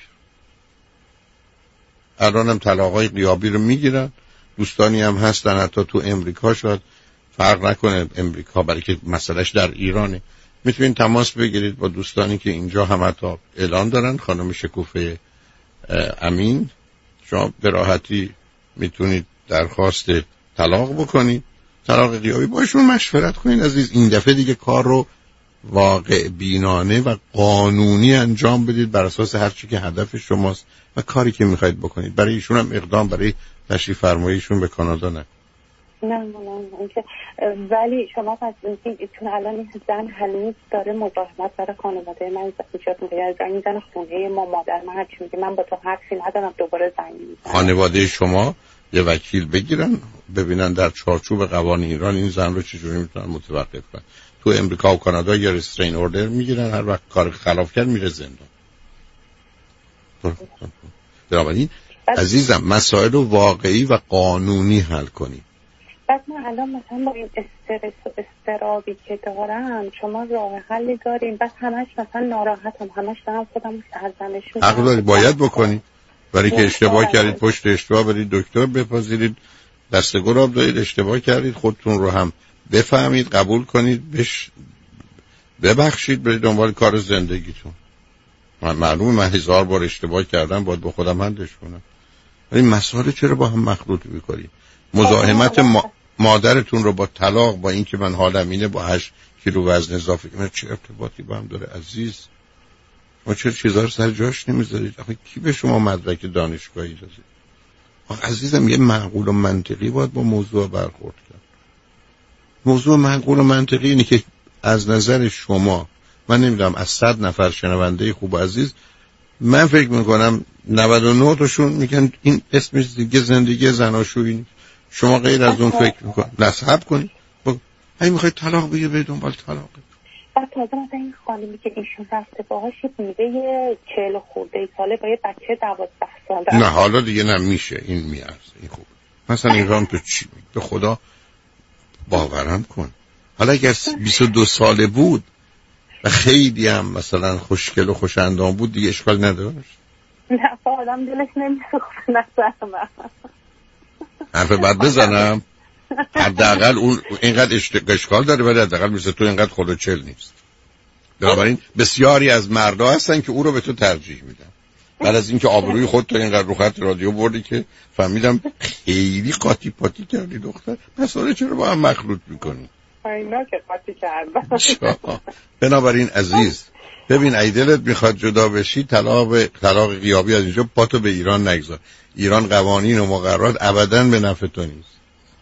الانم طلاقای غیابی رو میگیرن، دوستانی هم هستن حتی تو امریکا، شاید فرق نکنه امریکا برای که مسئلهش در ایرانه. میتونید تماس بگیرید با دوستانی که اینجا هم حتی اعلان دارن، خانم شکوفه امین، شما به راحتی میتونید درخواست طلاق بکنید، طلاق غیابی باشون مشورت کنید. عزیز این دفعه دیگه کار رو واقع بینانه و قانونی انجام بدید بر اساس هر چی که هدف شماست و کاری که میخواید بکنید. برای ایشون هم اقدام برای تشریف فرماییشون به کانادا نه. ولی شما پس چون الان این زن هنوز داره مزاحمت برای خانواده من ایجاد میکنه، زنگ میزنه خونه ما، مادر من هرچی میگه من با تو حرفی ندارم، دوباره زنگ میزنه. خانواده شما یه وکیل بگیرن ببینن در چارچوب قوانین ایران این زن رو چجوری میتونن متوقف کنن. تو امریکا و کانادا یا ریسترین اوردر میگیرن، هر وقت کار خلاف کرد میره زندان. بنابراین عزیزم مسائل رو واقعی و قانونی حل کنید. بعد من الان مثلا با این استرس و استرابی که دارم شما راه حلی داریم؟ بعد همش مثلا ناراحتم، همش دارم خودم سرزنشون. حق دارید، باید بکنید. برای که اشتباه کردید پشت اشتباه برید دکتر بپذیرید، دست گلاب دارید، اشتباه کردید، خودتون رو هم بفهمید، قبول کنید، ببخشید، برید دنبال کار زندگیتون. معلومه من 1000 بار اشتباه کردم، باید با خودم حلش کنم. ولی مسائل چرا با هم مخلوط می‌کنید؟ مزاحمت مادرتون رو با طلاق، با اینکه من حالم اینه، با 8 کیلو وزن اضافه کنم، چه ارتباطی با هم داره عزیز؟ ما چه چیزا رو سر جاش نمیذارید؟ آخه کی به شما مدرک دانشگاهی داده؟ آخه عزیزم یه معقول و منطقی باید با موضوع برخورد کرد. موضوع معقول و منطقی اینه که از نظر شما، من نمیدونم از 100 نفر شنونده خوب و عزیز، من فکر میکنم 99 تاشون میگن این اسمش دیگه زندگی زناشویی. شما غیر از اون فکر میکنید نصب کنید اگه میخواید طلاق بگیر به دنبال طلاق. بعد تازه مثلا این خانمی که ایشون رفته باهاش میده 40 خورده ساله با یه بچه 12 ساله. نه حالا دیگه نمیشه، این میارزه، این خوب. مثلا ایران تو چی به خدا باورم کن، حالا اگر 22 ساله بود و خیلی هم مثلا خوشگل و خوش‌اندام بود دیگه اشکال نداشت. نه آدم دلش نمیسوخته نظرم. حرف بد بزنم حداقل اون اینقدر اشکال داره، ولی حداقل مثل تو اینقدر خلوچل نیست. بنابراین بسیاری از مردا هستن که او رو به تو ترجیح میدن، بعد از اینکه آبروی خودت اینقدر رو خط رادیو بردی که فهمیدم خیلی قاطی پاتی کردی دختر، پس حالا چرا با هم مخلوط میکنی؟ اینا که قاطی کردم. بنابراین عزیز ببین، ای دلت میخواد جدا بشی طلاق غیابی از اینجا پاتو به ایران نگذار. ایران قوانین و مقررات ابداً به نفع تو نیست.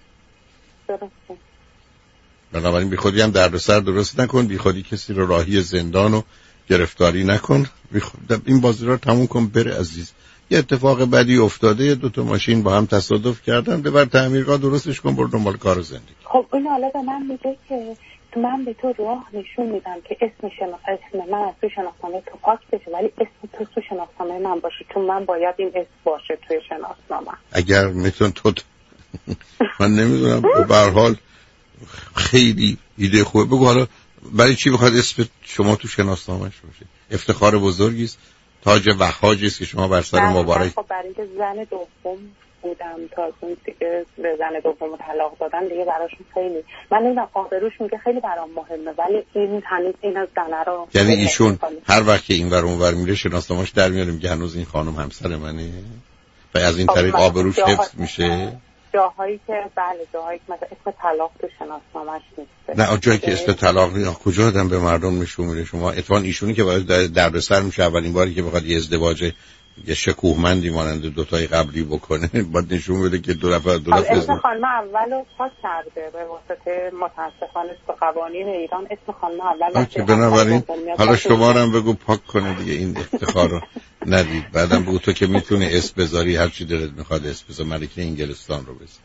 بنابراین بی خودی هم دردسر درست نکن، بی خودی کسی رو راهی زندان و گرفتاری نکن. این بازی رو تموم کن بره عزیز. یه اتفاق بدی افتاده، 2 ماشین با هم تصادف کردن، ببر تعمیرگاه درستش کن، برو دنبال کار زندگی. خب این حالا به من میگه که من به تو راه نشون میدم که اسم من از تو شناسنامه تو پاک بشه، ولی اسم تو شناسنامه من باشه، چون من باید این اسم باشه توی شناسنامه. اگر میتون تو من نمیدونم، به هر حال خیلی ایده خوبه. بگو حالا برای چی بخواد اسم شما تو شناسنامه‌اش باشه؟ افتخار بزرگی است، تاج وهاجی است که شما بر سر مبارک. خب برای اینکه زن دوم بودم، تا اون دیگه به زن دوم طلاق دادن دیگه براشون خیلی، من نمیدونم آبروش میگه خیلی برام مهمه، ولی این هنوز این از زنه رو، یعنی ایشون هر وقت که این ور اون ور میره شناسنامه‌اش در میاره میگه هنوز این خانم همسر منه و از این طریق آبروش حفظ میشه. جاهایی که بله، جاهایی که مثلا اسم طلاق تو شناسنامه‌اش نیست. نه جایی که اسم طلاق نیست کجا آدم به مردم نشون میده؟ شما اتفاقا ایشونی که باید دردسر میشه اولین باری که بخواد یه ازدواج یه شکوهمندی مانند دوتای قبلی بکنه، باید نشون بده که دو نفر اسم خانم اولو پاک کرده به واسطه متاسفانه تو قوانین ایران اسم خانم اول. بنابراین حالا شما رو هم بگو پاک کنه دیگه، این افتخار رو ندید. بعدم بگو تو که میتونی اسم بذاری هر چی دلت میخواد اسم بذار، ملکه انگلستان رو بذار.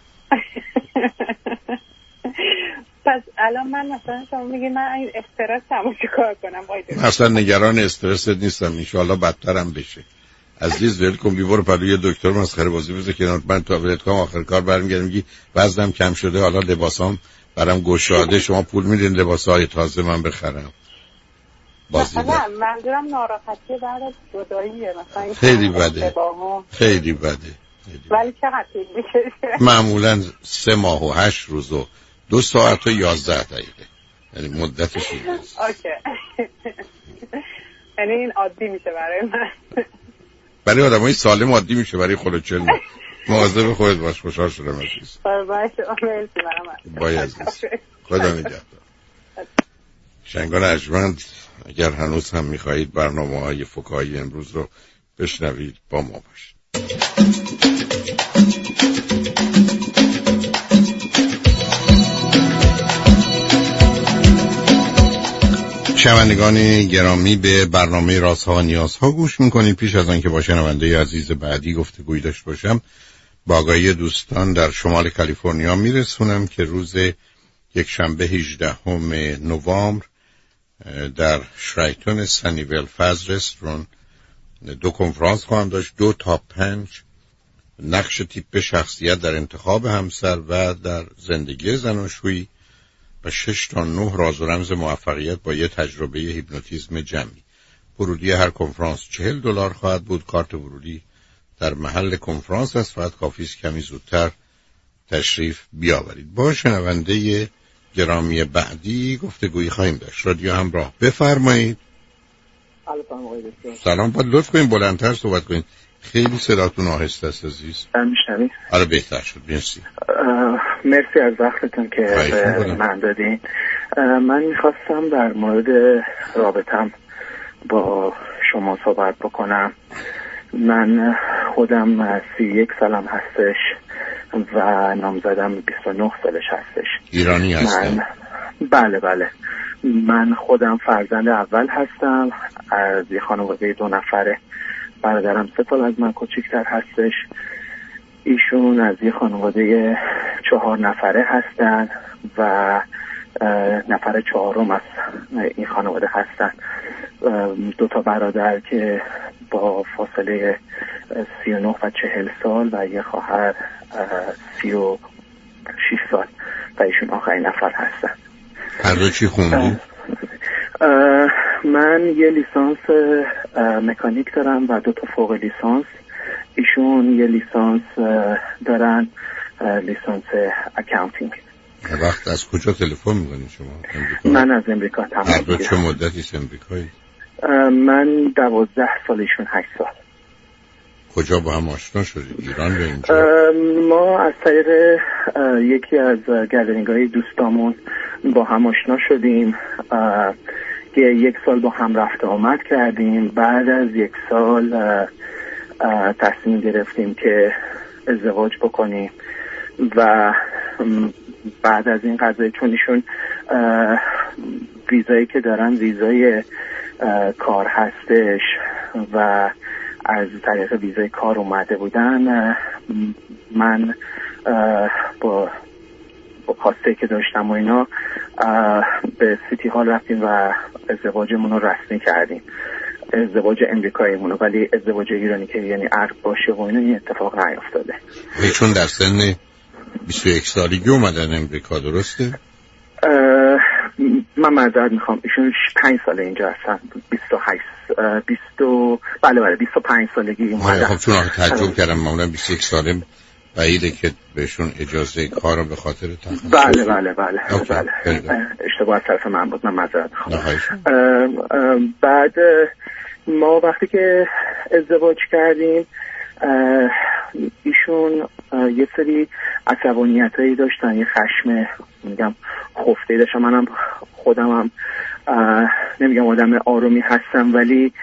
پس الان من مثلا شما میگی من این استرسمو چیکار کنم؟ اصلا نگران استرست نیستم، ان شاءالله بدترم بشه. عزیز ول کن، بیور پلوی یه دکتر مسخره بازی بذار کنار. من تا ولتکام آخر کار برمیگردم میگی وزنم کم شده، حالا لباسام برام گشاده، شما پول میدین لباسای تازه من بخرم. بازی نه منظورم ناراحتی بعد از جداییه، مثلا خیلی بده، خیلی بده. ولی چقدر طول میکشه؟ معمولا 3 ماه و 8 روز و 2 ساعت و 11 دقیقه، یعنی مدتش اینه. اوکی. یعنی این عادی میشه برای من. برای آدمای سالم عادی میشه، برای خلوچل نه. مواظب خودت باش. خوشحال شدم عزیز. باید خدا نگهدار. شنگان ارجمند، اگر هنوز هم میخواهید برنامه‌های فکاهی امروز رو بشنوید با ما باشید. شنوندگان گرامی، به برنامه رازها و نیازها گوش میکنید. پیش از آنکه با شنونده عزیز بعدی گفتگوی داشته باشم، با آگاهی دوستان در شمال کالیفرنیا میرسونم که روز یکشنبه 18 نوامبر در شرایتون سنیول فاز رستوران 2 کنفرانس خواهم داشت. 2 تا 5 نقش تیپ شخصیت در انتخاب همسر و در زندگی زناشویی و 6 تا 9 راز و رمز موفقیت با یه تجربه هیپنوتیزم جمعی. ورودی هر کنفرانس $40 خواهد بود. کارت ورودی در محل کنفرانس است، فقط کافی است کمی زودتر تشریف بیاورید. با شنونده گرامی بعدی گفتگویی خواهیم داشت. رادیو همراه، بفرمایید. سلام. باید لطف کنید بلندتر صحبت کنید، خیلی صداتون آهسته است عزیز. میشنوید؟ آره بهتر شد. مرسی از وقتتون که به من دادین. من میخواستم در مورد رابطم با شما صحبت بکنم. من خودم 31 سالم هستش و نامزدم 29 سالش هستش. ایرانی هستم؟ بله من خودم فرزند اول هستم از یه خانواده 2 نفره. برادرم 3 سال از من کوچیکتر هستش. ایشون از یه خانواده 4 نفره هستن و نفر 4م از این خانواده هستن. 2 تا برادر که با فاصله 39 و 40 سال و یه خواهر 36 سال و ایشون آخرین نفر هستن. هر دو چی خوندی؟ من یه لیسانس مکانیک دارم و 2 تا فوق لیسانس. ایشون یه لیسانس دارن، لیسانس اکاونتینگ. وقت از کجا تلفن می‌کنید شما؟ امریکا؟ من از امریکا تمام. هر دو چه مدتی امریکایی؟ من 12 سال، ایشون 8 سال. کجا با هم آشنا شدید؟ ایران یا اینجا؟ ما از طریق یکی از گدرینگ‌های دوستامون با هم آشنا شدیم که 1 سال با هم رفت آمد کردیم. بعد از 1 سال تصمیم گرفتیم که ازدواج بکنیم و بعد از این قضیه چون ایشون ویزایی که دارن ویزای کار هستش و از طریق ویزای کار اومده بودن، من با خواسته که داشتم و اینا به سیتی هال رفتیم و ازدواجمون رو رسمی کردیم. ازدواج امریکاییمون، ولی ازدواج ایرانی که یعنی عقد باشه و اینا این اتفاق نیافتاده. ایشون در سن 21 سالگی اومدن امریکا، درسته؟ من معذرت میخوام، ایشون 5 ساله اینجا هستن. 25 سالگی اومدن. خب چون تعجب کردم، معمولا 21 ساله بعیده که بهشون اجازه کار رو به خاطر تخصص. بله. اشتباه از طرف من بود، من معذرت میخوام. بعد ما وقتی که ازدواج کردیم ایشون یه سری عصبانیتایی داشتن، یه خشم میگم خفته داشتن. منم خودمم نمیگم آدم آرومی هستم، ولی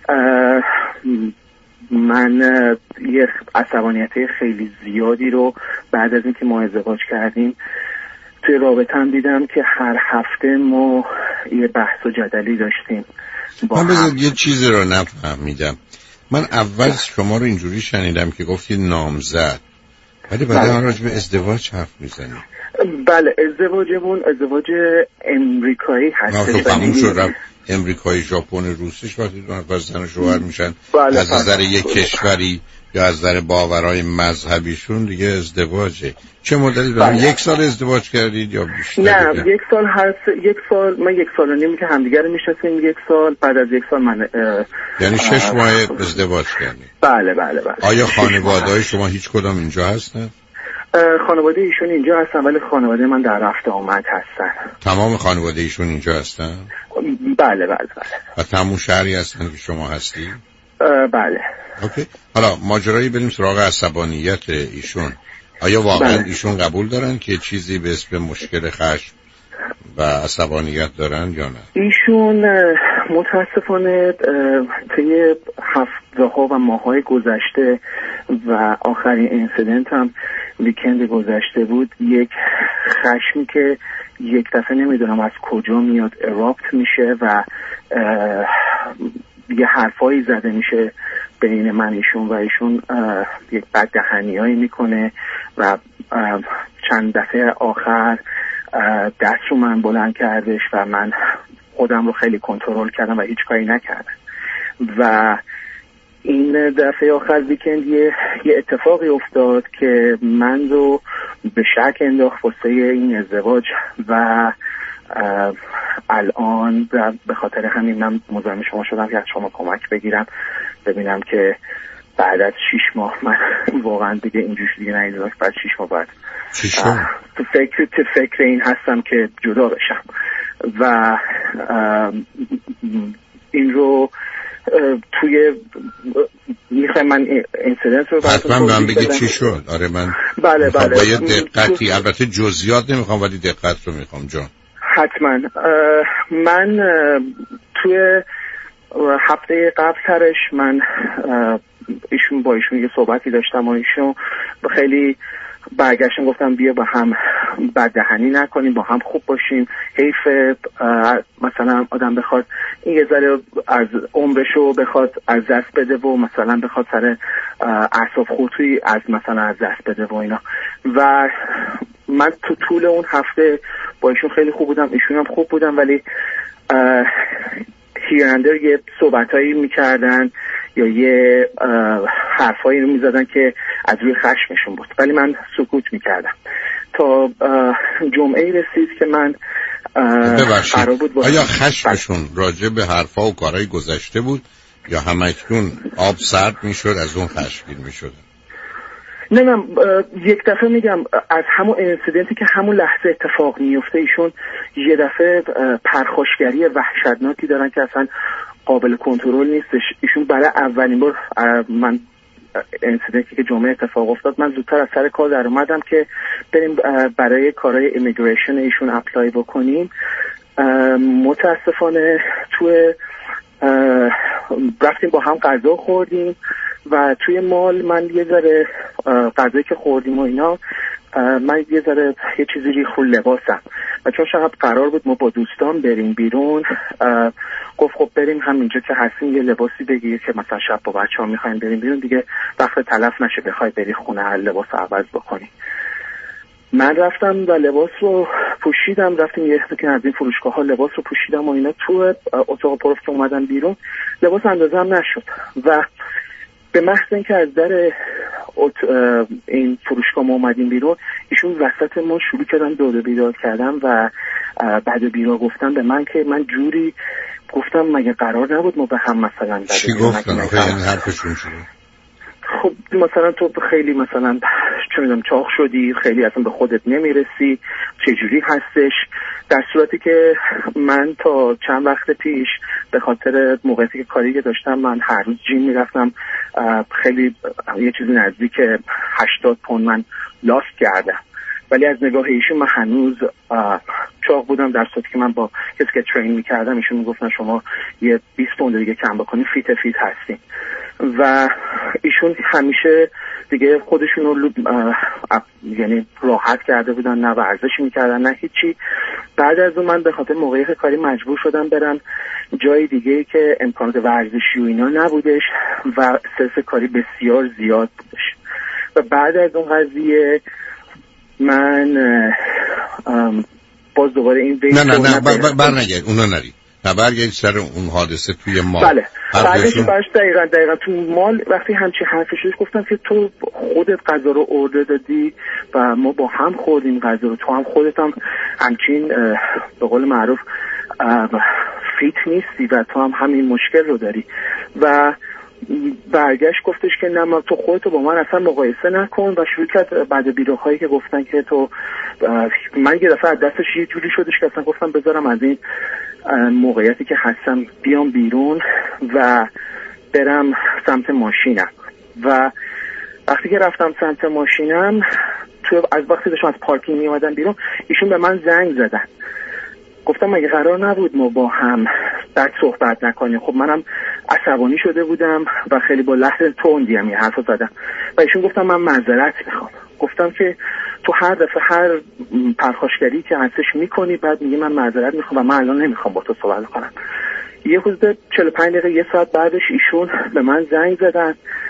من یه عصبانیت خیلی زیادی رو بعد از اینکه ما ازدواج کردیم توی رابطه‌ام دیدم که هر هفته ما یه بحث و جدلی داشتیم. من بذارید یه چیزی رو نفهمیدم. من اول شما رو اینجوری شنیدم که گفتید نامزد، ولی بعد من راجع به ازدواج حرف میزنید. بله، ازدواجمون ازدواج امریکایی هستش. تموم شد. امریکایی، ژاپن، روسیش وقتی دو نفر زن و شوهر میشن از نظر یک کشوری یا از نظر باورهای مذهبیشون دیگه ازدواجه. چه مدتی دارن؟ 1 سال ازدواج کردید یا بیشتر؟ نه 1 سال هست. 1 سال، من 1 سال و نیم که همدیگه رو میشناسیم. 1 سال بعد از 1 سال من یعنی 6 ماه ازدواج کردید. بله. آیا خانواده‌های شما هیچ کدام اینجا هستن؟ خانواده ایشون اینجا هستن، ولی خانواده من در رفت آمد هستن. تمام خانواده ایشون اینجا هستن؟ بله. و تمام شهری هستن که شما هستی؟ بله. اوکی. حالا ماجرایی بریم سراغ عصبانیت ایشون. آیا واقعا ایشون قبول دارن که چیزی به اسم مشکل خشم و عصبانیت دارن یا نه؟ ایشون متاسفانه طی هفته‌ها و ماه‌های گذشته و آخرین اینسیدنت هم ویکند گذشته بود، یک خشمی که یک دفعه نمیدونم از کجا میاد اراپت میشه و یه حرفایی زده میشه بین من ایشون و ایشون، یک بددهنیایی میکنه و چند دفعه آخر دست رو من بلند کردش و من خودم رو خیلی کنترل کردم و هیچ کاری نکردم. و این دفعه آخر ویکند یه اتفاقی افتاد که من رو به شک انداخت واسه این ازدواج و الان به خاطر همین من مزاحم شما شدم که از شما کمک بگیرم، ببینم که بعد از 6 ماه من واقعا دیگه اینجوری دیگه نیدونم بعد 6 ماه بعد تو فکر این هستم که جدا بشم و این رو توی میخوایم من اینسیدنت رو حتما من بگید چی شد. آره من بله با یه دقتی، البته جزئیات نمیخوام ولی دقت رو میخوام جان. حتما. من توی هفته قبل ترش من با ایشون یه صحبتی داشتم و ایشون خیلی برگشتن گفتم بیا با هم بددهنی نکنیم، با هم خوب باشیم. حیف مثلا آدم بخواد این یه ذره از عمرشو بخواد از دست بده و مثلا بخواد سر اعصاب خودی از مثلا از دست بده و اینا. و من تو طول اون هفته با ایشون خیلی خوب بودم، ایشون هم خوب بودم، ولی هیرندر یه صحبتایی میکردن یا یه حرفایی رو میزدن که از روی خشمشون بود، ولی من سکوت میکردم تا جمعه رسید که من قرار بود آیا خشمشون راجع به حرفا و کارهای گذشته بود یا همکنون آب سرد میشد از اون خشمگین میشد؟ نه یک دفعه میگم از همون اینسیدنتی که همون لحظه اتفاق میفته ایشون یه دفعه پرخاشگری وحشتناکی دارن که اصلا قابل کنترل نیستش. ایشون برای اولین بار من اینسیدنتی که جمعه اتفاق افتاد من زودتر از سر کار در اومدم که بریم برای کارهای ایمیگریشن ایشون اپلای بکنیم. متاسفانه رفتیم با هم غذا خوردیم و توی مال من یه ذره غذایی که خوردیم و اینا من یه ذره یه چیزی ریخت رو لباسم و چون شب قرار بود ما با دوستان بریم بیرون گفت خب بریم همینجا که هستیم یه لباسی بگیر که مثلا شب با بچه ها میخوایم بریم بیرون، دیگه وقت تلف نشه بخوای بری خونه هر لباس عوض بکنی. من رفتم و لباس رو پوشیدم، رفتیم یه که از این فروشگاه ها لباس رو پوشیدم و اینا. تو اتاق پروف که اومدم بیرون لباس اندازم نشد و به محض اینکه از در این فروشگاه ما اومدیم بیرون ایشون وسط ما شروع کردن داد و بیداد کردن و بعد بیرا گفتن به من که من جوری گفتم مگه قرار نبود ما به هم مثلا چی گفتن؟ این حرفشون چیه؟ خب مثلا تو خیلی مثلا چه میدونم چاق شدی، خیلی اصلا به خودت نمیرسی، چجوری هستش؟ در صورتی که من تا چند وقت پیش به خاطر موقعیتی که کاری که داشتم من هر روز جیم میرفتم، خیلی یه چیزی نزدیک 80 پوند من لاس کردم، ولی از نگاه ایشون من هنوز چاق بودم، در صورتی که من با کسی که ترین میکردم ایشون میگفتن شما یه 20 پوند دیگه کم بکنی فیت هستین. و ایشون همیشه دیگه خودشون رو یعنی راحت کرده بودن، نه ورزش میکردن نه هیچی. بعد از اون من به خاطر موقعیت کاری مجبور شدم برم جای دیگه که امکانات ورزشی و اینا نبودش و استرس کاری بسیار زیاد بودش. و بعد از اون قضیه من باز دوباره این نه برنگرد اونا نری برگرد سر اون حادثه توی مال. بله بعدش دقیقا تو مال وقتی همچی حرفی شدش گفتم که تو خودت غذا رو ارده دادی و ما با هم خوردیم غذا رو، تو هم خودت هم همچین به قول معروف فیت نیستی و تو هم همین مشکل رو داری. و برگشت گفتش که نه تو خودتو با من اصلا مقایسه نکن و شروع کرد بعد بیروهایی که گفتن که تو من یه دفعه از دستش یه جوری شدش که اصلا گفتم بذارم از این موقعیتی که هستم بیام بیرون و برم سمت ماشینم. و وقتی که رفتم سمت ماشینم از وقتی داشتم از پارکینگ می اومدم بیرون ایشون به من زنگ زدن، گفتم مگه قرار نبود ما با هم بعد صحبت نکنیم؟ خب منم عصبانی شده بودم و خیلی با لحن تندی هم یه حرف زدم و ایشون گفتم من معذرت میخوام. گفتم که تو هر دفعه هر پرخاشگری که هستش میکنی بعد میگی من معذرت میخوام و من الان نمیخوام با تو صحبت کنم. یه حدود 45 دقیقه یه ساعت بعدش ایشون به من زنگ زدن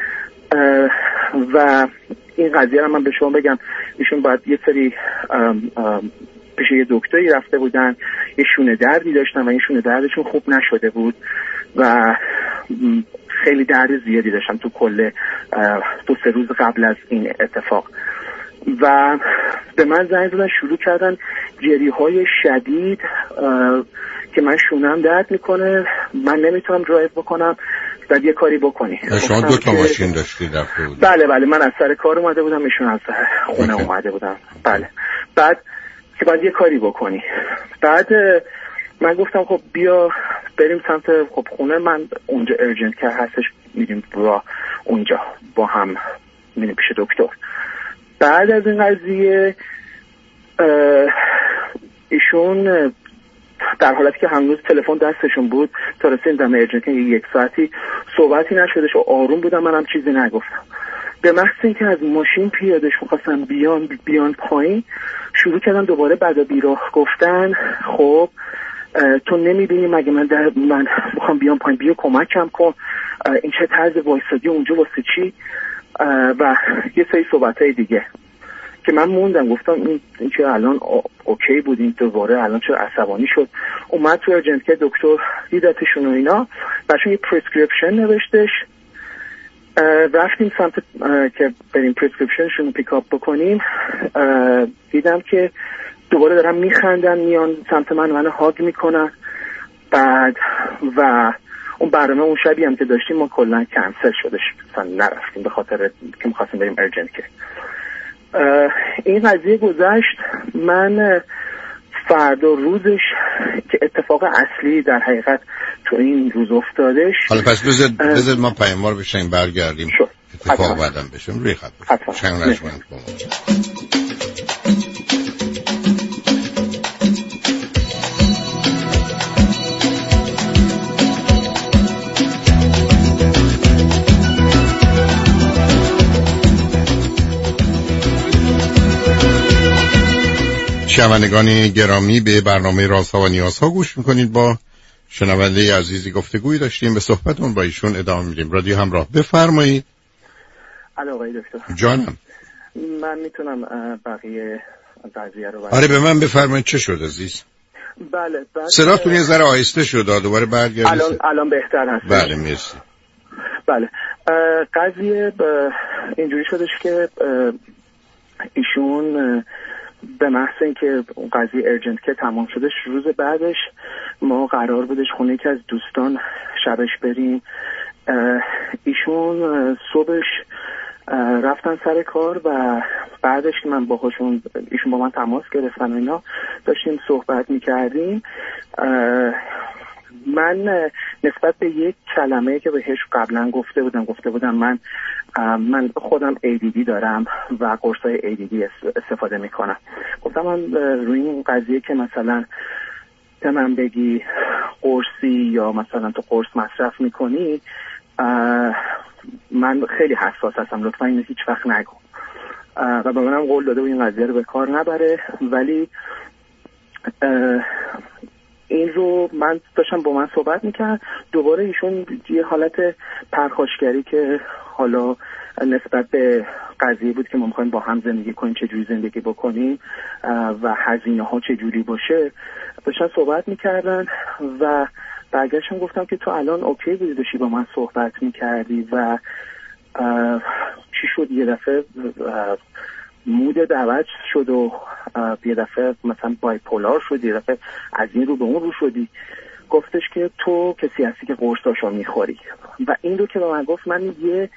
و این قضیه رو من به شما بگم، ایشون باید یه سری پیش یه دکتری رفته بودن، یه شونه دردی داشتن و این شونه دردشون خوب نشده بود و خیلی درد زیادی داشتن تو کل 2-3 روز قبل از این اتفاق. و به من زنگ زدن شروع کردن جری‌های شدید که من شونم درد میکنه، من نمیتونم درایو بکنم و یه کاری بکنی. شما 2 ماشین داشتید رفته بودید؟ بله من از سر کار اومده بودم، ایشون از خونه اومده بودم. بله بعد که باید یه کاری بکنی. بعد من گفتم خب بیا بریم سمت خب خونه من، اونجا ارجنت که هستش میریم با اونجا با هم میریم پیش دکتر. بعد از این قضیه ایشون در حالتی که هنوز تلفن دستشون بود تا رسیدم ارجنت 1 ساعتی صحبتی نشدش و آروم بودم، منم چیزی نگفتم. به محض اینکه از ماشین پیادش می‌خواستن بیان پایین، شروع کردن دوباره بعد بیراه گفتن خب تو نمی‌بینی مگه من می‌خوام بیام پایین، بیا کمکم کن، این چه طرز وایسادی اونجا واسه چی، و یه سری صحبت‌های دیگه که من موندم. گفتم این که الان اوکی بود، این دوباره الان چه عصبانی شد. اومد تو ارجنت که دکتر دیدتشون و اینا، بهشون یه پرسکریپشن نوشتش. رفتیم سمت که بریم پرسکریپشنشون رو پیکاپ بکنیم، دیدم که دوباره دارن میخندن، میان سمت منو هاگ میکنن. بعد و اون برنامه اون شبی هم که داشتیم ما کلا کنسل شدش، نرفتیم به خاطر که میخواستیم بریم ارجنت که. این قضیه گذشت. من فردا روزش که اتفاق اصلی در حقیقت تو این روز افتادش. حالا پس بذار ما پیام رو بشنیم برگردیم اتفاق بعدم بشیم روی خط بشیم. شنوندگان گرامی، به برنامه رازها و نیازها گوش میکنید. با شنونده عزیزی گفتگویی داشتیم، به صحبتون با ایشون ادامه میدیم. رادیو همراه، بفرمایید. الو آقای دکتر. جانم. من میتونم بقیه قضیه رو آره به من بفرمایید. چه شد عزیز؟ بله. صداتون یه ذره آهسته شد، دوباره برگردید. الان بهتر هست. بله مرسی. بله قضیه اینجوری شدش که ایشون به محض اینکه قضیه ارجنت که تمام شدش، روز بعدش ما قرار بودش خونه یکی از دوستان شبش بریم. ایشون صبحش رفتن سر کار و بعدش که من باهاشون، ایشون با من تماس گرفتن و اینا داشتیم صحبت میکردیم. من نسبت به یک کلمه که بهش قبلا گفته بودم من خودم ADD دارم و قرصای ADD استفاده میکنم. گفتم من روی این قضیه که مثلا به من بگی قرصی یا مثلا تو قرص مصرف میکنی، من خیلی حساس هستم، لطفا اینو هیچ وقت نگو. و به منم قول داده و این قضیه رو به کار نبره. ولی این رو من داشتم با من صحبت میکرد، دوباره ایشون یه حالت پرخاشگری که حالا نسبت به قضیه بود که ما میخوایم با هم زندگی کنیم، چجوری زندگی بکنیم و هزینه ها چجوری باشه، داشتن صحبت میکردن. و برگشتم گفتم که تو الان اوکی بودی داشتی با من صحبت میکردی و چی شد یه دفعه مود دعوت شد و یه دفعه مثلا بایپولار شد، یه دفعه از این رو به اون رو شدی. گفتش که تو کسی هستی که قرصاشو میخوری. و این رو که به من گفت، من یه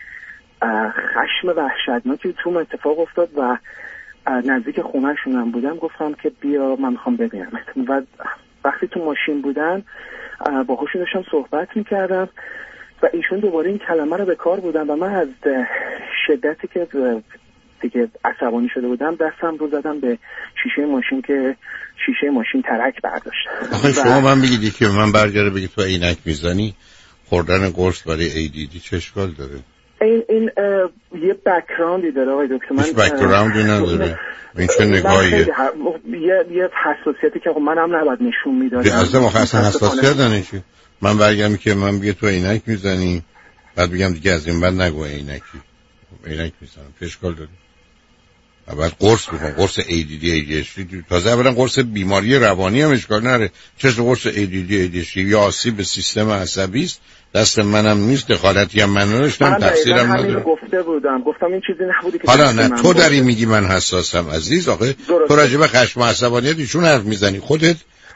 خشم وحشتناکی تو اتفاق افتاد و نزدیک خونه‌شونم بودم. گفتم که بیا من میخوام ببینم. و وقتی تو ماشین بودن باهاشون داشتم صحبت میکردم و ایشون دوباره این کلمه رو به کار بودن و من از شدتی که دیگه عصبانی شده بودم دستم رو زدم به شیشه ماشین که شیشه ماشین ترک برداشت. آخه شما من بگیدی که من برگره بگید تو عینک میزنی، خوردن قرص برای ADD چه اشکال داره؟ این یه بک‌گراندی داره آقای دکتر. من هیچ بک‌گراندی نداره. این چه نگاهیه؟ یه حساسیتی که منم نباید نشون میدادم. اصلا مخصوصا حساسیت دانشی. من برگردم که من بگه تو عینک میزنی، بعد بگم دیگه از این بعد نگو عینک میزنم، چه اشکال داره؟ بعد قرص بخون، قرص ADD ADHD، تازه اولا قرص بیماری روانی هم اشکال نره. چه قرص ADD ADHD یا آسیب به سیستم عصبی است، دست منم نیست، دخالتی هم من نداشتم، تقصیرم ندارم. گفتم این چیزی نبودی که حالا نه تو داری میگی من حساسم عزیز. آخه تو راجع به خشم و عصبانیت ایشون حرف میزنی، خودت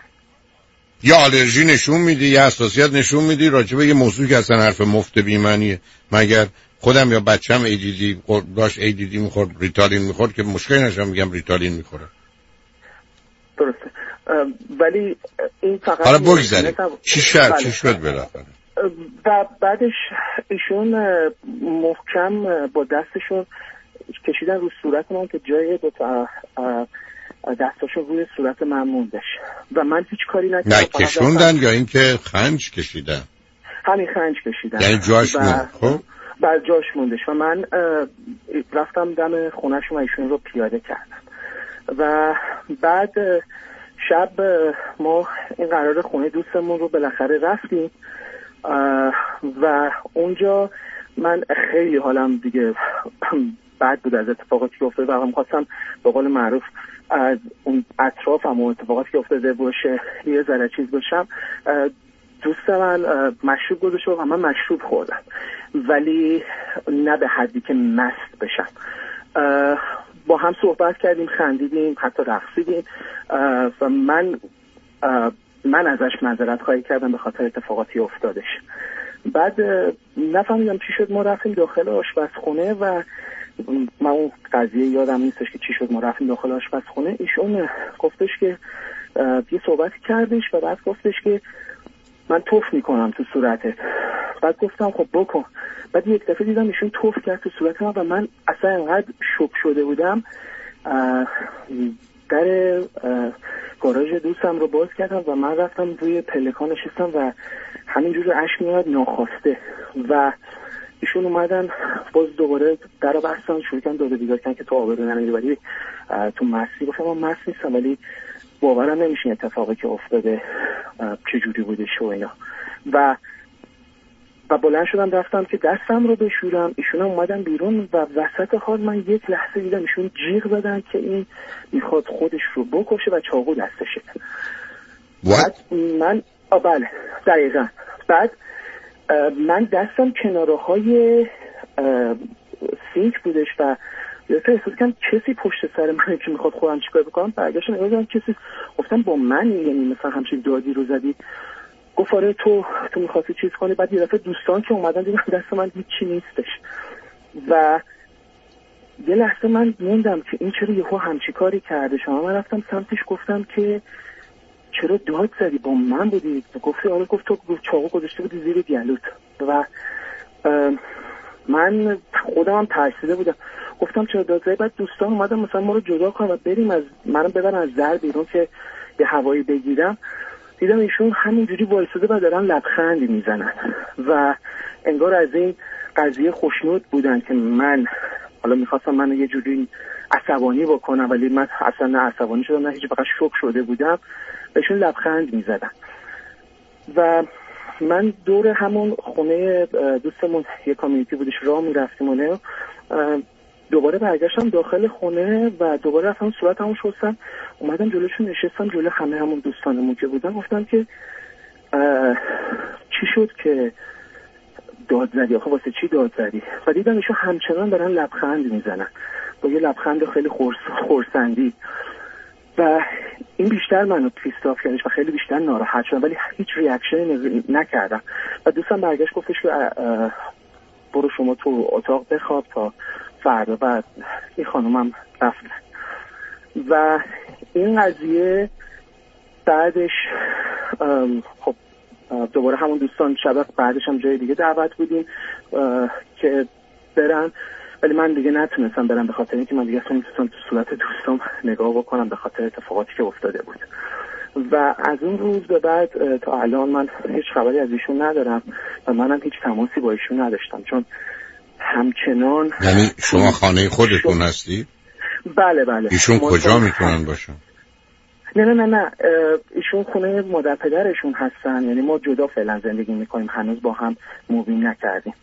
یا آلرژی نشون میدی یا حساسیت نشون میدی راجع به یه موضوعی که اصلا حرف مفت بی‌معنیه. مگر خودم یا بچه‌م ADD داشت ADD میخورد، ریتالین میخورد که مشکلی نشم میگم ریتالین میخوره. درسته. ولی این فقط حالا بگذاریم چی شد بالاخره؟ و بعدش ایشون محکم با دستشون کشیدن رو صورت من که جای دستاشون روی صورت من موندش و من هیچ کاری نکردم. نه کشوندن یا اینکه خنج کشیدن؟ همین خنج کشیدن. یعنی جاش موند. خب بر جاش موندش و من رفتم دم خونه‌شون و ایشون رو پیاده کردم و بعد شب ما این قرار خونه دوستمون رو بالاخره رفتیم و اونجا من خیلی حالم دیگه بد بود از اتفاقاتی که افتاده و می‌خواستم به قول معروف از اون اطرافم و اتفاقاتی که افتاده باشه یه ذره چیز باشم. دوست من مشروب گذاشته و من مشروب خوردم ولی نه به حدی که مست بشم. با هم صحبت کردیم، خندیدیم، حتی رقصیدیم و من ازش معذرت خواهی کردم به خاطر اتفاقاتی افتادش. بعد نفهمیدم چی شد، ما رفتیم داخل آشپزخونه و من اون قضیه یادم نیستش که چی شد. ما رفتیم داخل آشپزخونه، ایشون گفتش که یه صحبتی کردش و بعد گفتش که من توف میکنم تو صورتت. بعد گفتم خب بکن. بعد یک دفعه دیدم ایشون توف کرد تو صورت من و من اصلا انقدر شوک شده بودم در گاراژ دوستم رو باز کردم و من رفتم روی پلکان نشستم و همینجور اشک میاد ناخواسته و ایشون اومدن باز دوباره در رو بستن، شروع کردن داد و بیداد کردن که تو آبرو نمیری ولی تو مستی. گفتم من مست نیستم ولی باورم نمیشه اتفاقی که افتاده چجوری بوده شو اینا و بلند شدم رفتم که دستم رو بشورم. ایشون اومدن بیرون و وسط حال من یک لحظه دیدم ایشون جیغ زدن که این میخواد خودش رو بکشه و چاقو دستشه. بعد من بله دقیقا. بعد من دستم کناره های سینک بودش و یه احساس کردم کسی پشت سر من که میخواد خودم چیکار بکنم. برگشتم نگاه کردم کسی، گفتم با من، یعنی مثلا همچین دادی رو زدی. گفت آره تو میخواستی چیز کنی. بعد یه دفعه دوستان که اومدن دیدن دست من هیچی نیستش و یه لحظه من موندم که این چرا یهو همچی کاری کرده. شما من رفتم سمتش گفتم که چرا داد زدی، با من بودی؟ گفتی آره. گفت تو چاقو گذاشته بودی زیر گلوت و من خودم هم ترسیده بودم. گفتم چرا داد زدی؟ بعد دوستان اومدن مثلا ما رو جدا کنن و بریم از منم ببرن از در بیرون که یه هوایی بگیرم. دیدم ایشون همینجوری وایساده و دارن لبخندی میزنن و انگار از این قضیه خوشنود بودن که من حالا میخواستم منو یه جوری عصبانی بکنم ولی من اصلا نه عصبانی شدم نه هیچ، فقط شوک شده بودم. بهشون لبخند میزدن و من دور همون خونه دوستمون یه کامیونیتی بودش راه میرفتیم و دوباره برگشتم داخل خونه و دوباره رفتم صورتمو شستم، اومدم جلوشون نشستم جلو همون دوستانمون که بودن. گفتم که چی شد که داد زدی؟ آخه واسه چی داد زدی؟ و دیدم ایشون همچنان دارن لبخند میزنن با یه لبخند خیلی خورسندی و این بیشتر منو پیستاف کردش و خیلی بیشتر ناراحت شدم ولی هیچ ریاکشنی نکردم. و دوستم برگشت گفتش که برو شما تو اتاق بخواب تا فردا. و این خانومم رفتن و این قضیه بعدش خب دوباره همون دوستان شب بعدش هم جای دیگه دعوت بودیم که برن ولی من دیگه نتونستم برم به خاطر اینکه من دیگه اصلا نمیتونستم تو صورت دوستم نگاه بکنم به خاطر اتفاقاتی که افتاده بود. و از اون روز به بعد تا الان من هیچ خبری از ایشون ندارم و منم هیچ تماسی با ایشون نداشتم چون همچنان. یعنی شما خانه خودتون هستی؟ بله بله. ایشون کجا میتونن باشن؟ نه ایشون خونه مادر پدرشون هستن، یعنی ما جدا فعلا زندگی میکنیم، هنوز با هم مووینگ نکردیم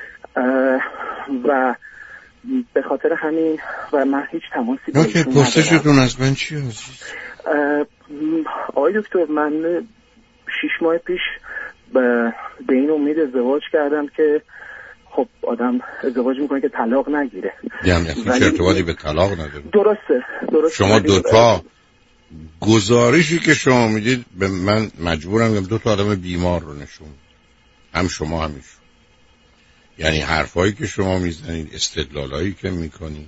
و به خاطر همین و من هیچ تماسی با ایشون ندارم. پرسشتون از من چی عزیز؟ آقای دکتر من 6 ماه پیش به این امید ازدواج کردم که خب آدم ازدواج میکنه که طلاق نگیره. یعنی چه ارتباطی به طلاق نداره؟ درسته. شما دوتا گزارشی که شما میدید به من مجبورم بگم دوتا آدم بیمار رو نشون، هم شما هم ایشون. یعنی حرفایی که شما میزنید، استدلالایی که میکنید،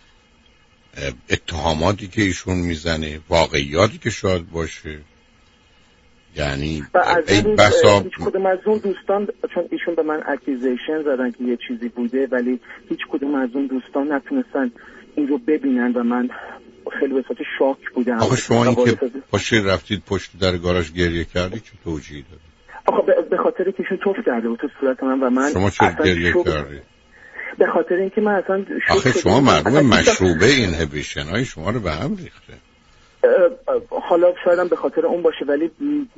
اتهاماتی که ایشون میزنه، واقعیاتی که شاید باشه، یعنی این هیچ کدوم از اون دوستان، چون ایشون به من اکیوزیشن زدن که یه چیزی بوده ولی هیچ کدوم از اون دوستان نتونستن این رو ببینن و من خیلی به صورت شاک بودم. آخه شما این که پاشید رفتید پشت در گاراژ گریه کردید چه توجیهی داره؟ آخه به خاطر که ایشون توف کرده بود تو صورت من و من شما چرا گریه کردید؟ به خاطر اینکه من اصلا آخه شما معلومه مشروبه اینهیبیشن های شما رو به هم ریخته. حالا شاید به خاطر اون باشه، ولی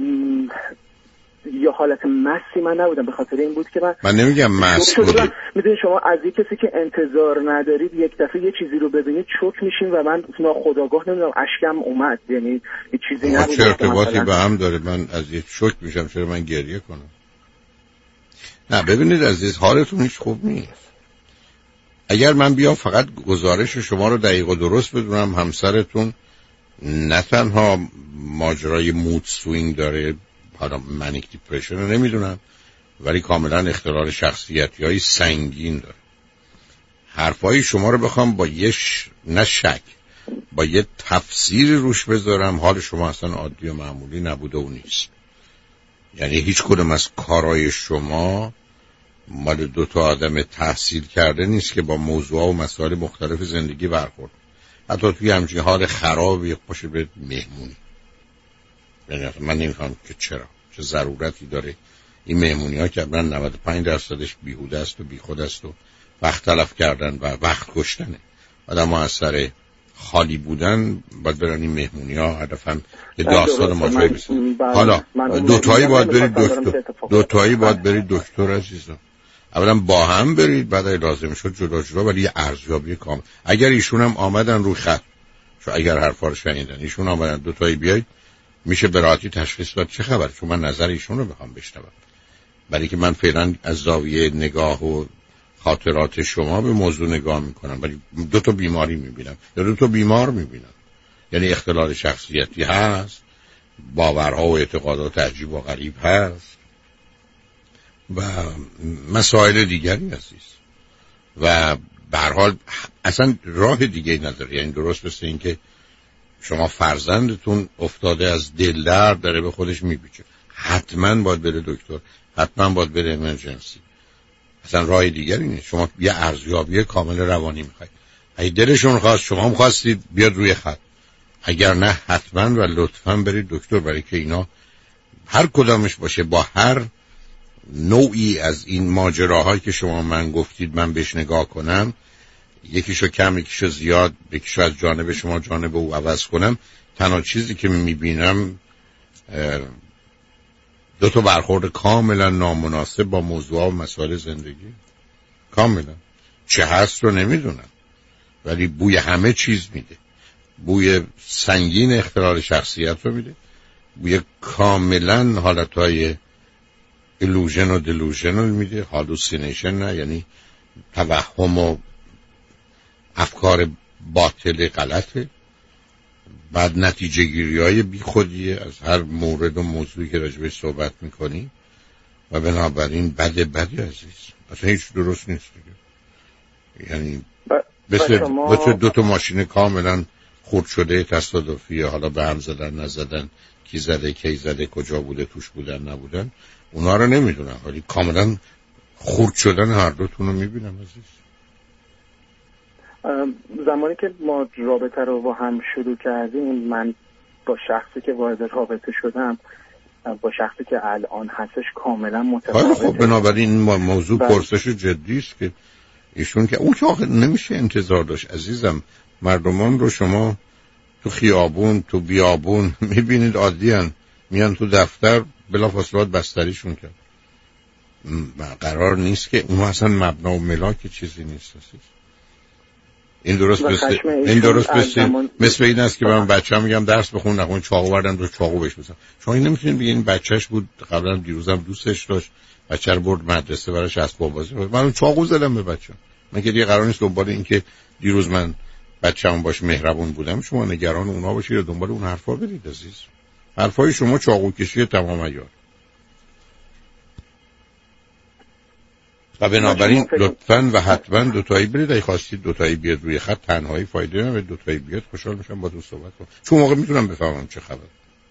یا حالت مسی من نبودم، به خاطر این بود که من نمیگم مس بودی. میدونی شما از یک کسی که انتظار ندارید یک دفعه یه چیزی رو ببینید شوک میشین و من ناخودآگاه نمیدونم اشکم اومد، یعنی یه چیزی نبود. چه ارتباطی به هم داره؟ من از یک شوک میشم چرا من گریه کنم؟ نه ببینید عزیز، حالتون هیچ خوب نیست. اگر من بیام فقط گزارش شما رو دقیق و درست بدونم، همسرتون نه تنها ماجرای مود سوینگ داره، حالا منیک دیپرشن رو نمیدونم، ولی کاملا اختلال شخصیتی های سنگین داره. حرفای شما رو بخوام با نه شک، با یه تفسیر روش بذارم، حال شما اصلا عادی و معمولی نبوده و نیست. یعنی هیچ کدوم از کارهای شما مال دو تا آدم تحصیل کرده نیست که با موضوع و مسائل مختلف زندگی برخورد. حتی توی همچین حال خرابی باشه به مهمونی. یعنی من نمی‌فهمم که چرا، چه ضرورتی داره این مهمونی ها که من 95% بیهوده است و بیخود است و وقت تلف کردن و وقت کشتنه. آدم ها از سر خالی بودن باید برن این مهمونی ها هدفم یه داستان ماجرایی بسن. حالا دوتایی باید برید دکتر، دوتایی باید برید دکتر عزیزم. اولا با هم برید، بعد لازم شد جدا جدا، ولی یه ارزیابی کامل. اگر ایشون هم آمدن روی خط، چون اگر حرفا رو شنیدن ایشون آمدن دوتایی بیاید، میشه به راحتی تشخیص داد چه خبر، چون من نظر ایشون رو بخوام بشنوم. برای که من فعلا از زاویه نگاه و خاطرات شما به موضوع نگاه میکنم، ولی دو تا بیماری میبینم یا دو تا بیمار میبینم. یعنی اختلال شخصیتی هست، باورها و اعتقادات عجیب و غریب هست و مسائل دیگری هست و به هر حال اصلا راه دیگه نداره. یعنی درست مثل این که شما فرزندتون افتاده از دل درد داره به خودش میپیچه، حتما باید بره دکتر، حتما باید بره امرجنسی، اصلا راه دیگری نیست. شما یه ارزیابی کامل روانی میخواید. اگه دلشون خواست، شما هم خواستید، بیاد روی خط. اگر نه حتما و لطفا برید دکتر، برای که اینا هر کدامش باشه با هر نوعی از این ماجراهایی که شما من گفتید من بهش نگاه کنم، یکیشو کم یکیشو زیاد، یکیشو از جانب شما جانب او عوض کنم، تنها چیزی که میبینم دو تا برخورد کاملا نامناسب با موضوع و مسائل زندگی. کاملا چه هست رو نمیدونم، ولی بوی همه چیز میده. بوی سنگین اختلال شخصیت رو میده، بوی کاملا حالتهای ایلوژن و دلوژن رو میده، هالوسینیشن نه، یعنی توهم و افکار باطل غلطه. بعد نتیجه گیری های بی خودیه از هر مورد و موضوعی که راجبش صحبت میکنی و بنابراین بده عزیز، اصلا هیچ درست نیست دیگه. یعنی مثل دو تا ماشین کاملا خورد شده تصادفی، حالا به هم زدن نزدن، کی زده کی زده، کجا بوده توش بودن نبودن، اونا رو نمیدونم، ولی کاملا خورد شدن هر دوتون رو میبینم عزیز. زمانی که ما رابطه رو با هم شروع کردیم، من با شخصی که وارد رابطه شدم با شخصی که الان هستش کاملا متفاوته. خب بنابراین موضوع پرسش جدی است که ایشون که اون که آخه نمیشه انتظار داشت عزیزم. مردمان رو شما تو خیابون تو بیابون میبینید عادی هن، میان تو دفتر بلافاصله بستریشون کرد. قرار نیست که اون اصلا مبنا و ملاک چیزی نیست عزیز. این درست مثل این است که من بچه‌ام میگم درس بخون نخون، چاقو بردن رو چاقو بهش بزنم. شما این نمیتونید بگین این بچه‌ش بود قبلا دیروزم دوستش داشت، بچه رو برد مدرسه براش اسباب بازی، من چاقو زدم به بچه‌م. من که دیگه قرار نیست دنبال این که دیروز من بچه‌م باش مهربون بودم شما نگران اونا باشید یا دنبال اون حرفا برید عزیز. حرفای شما چاقو کشی تمام عیار. و بنابراین لطفاً و حتما دوتایی برید. اگه خواستید دوتایی بیاد روی خط، تنهایی فایده نداره، دوتایی بیاد خوشحال میشم با دوست صحبت کنم، چون موقع میتونم بفهمم چه خبر.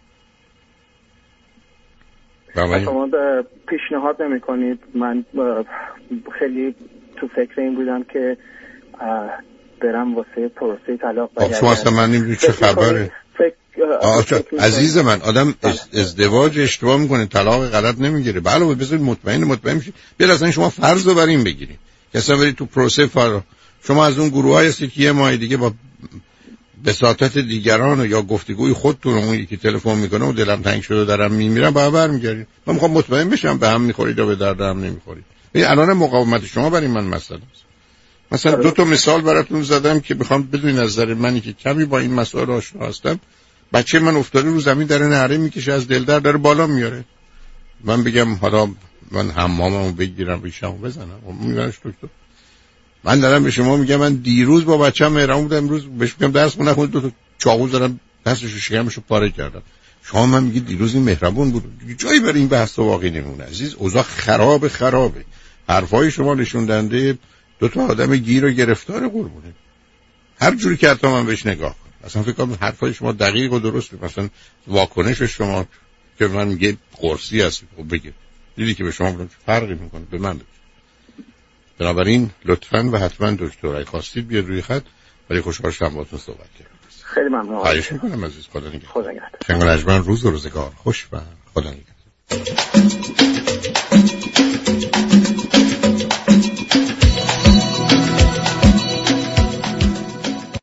شما پیشنهاد نمی‌کنید؟ من خیلی تو فکر این بودم که برم واسه پروسه طلاق. شما اصلا من نمیدونم چه خبره. عزیز من، آدم ازدواج اشتباه میکنه، طلاق غلط نمیگیره. علاوه بذارید مطمئن میشید. بیاد اصلا شما فرض رو بر این بگیرید که اصلا برید تو پروسه شما از اون گروه‌های هستی که یه ماه دیگه با بساطت دیگران یا گفتگوی خودتون اون یکی تلفن میکنه و دلم تنگ شده دارم میمیرم برمیگردید. من میخوام مطمئن بشم به هم میخورید یا به درد هم نمیخورید. الان مقاومت شما برای من مسئله است. مثلا 2 مثال براتون زدم که بخوام بدونید از نظر منی که کمی با این مسائل آشنا هستم. بچه من افتاده رو زمین داره نعره میکشه، از دل درد داره بالا میاره. من بگم حالا من حماممو بگیرم ریشمو بزنم میبرش دکتر. من دارم به شما میگم من دیروز با بچه‌م مهربون بودم، امروز بهش میگم درس نخوند 2 چاقو زدم دستشو شکمشو پاره کردم. شما من میگید دیروز این مهربون بود. جایی برای این بحث واقعی نمونه عزیز. اوضاع خرابه. حرفای شما نشون دهنده 2 آدم گیر و گرفتار قربونه. هر جوری که حتی من بهش نگاه کنم اصلا فکر کنم حرفای شما دقیق و درسته. مثلا واکنش شما که من میگه قرصی هست بگید دیدی که به شما فرقی میکنه به من. بنابراین لطفاً و حتما دکتر اگه خواستید بیاد روی خط، ولی خوشحال شدم باهاتون صحبت کردم. خیلی ممنون. خواهش میکنم عزیز. خدا نگهدار. خدا نگهدار. شنگ و نجمن روز و روزگار خوش و خدا نگهدار.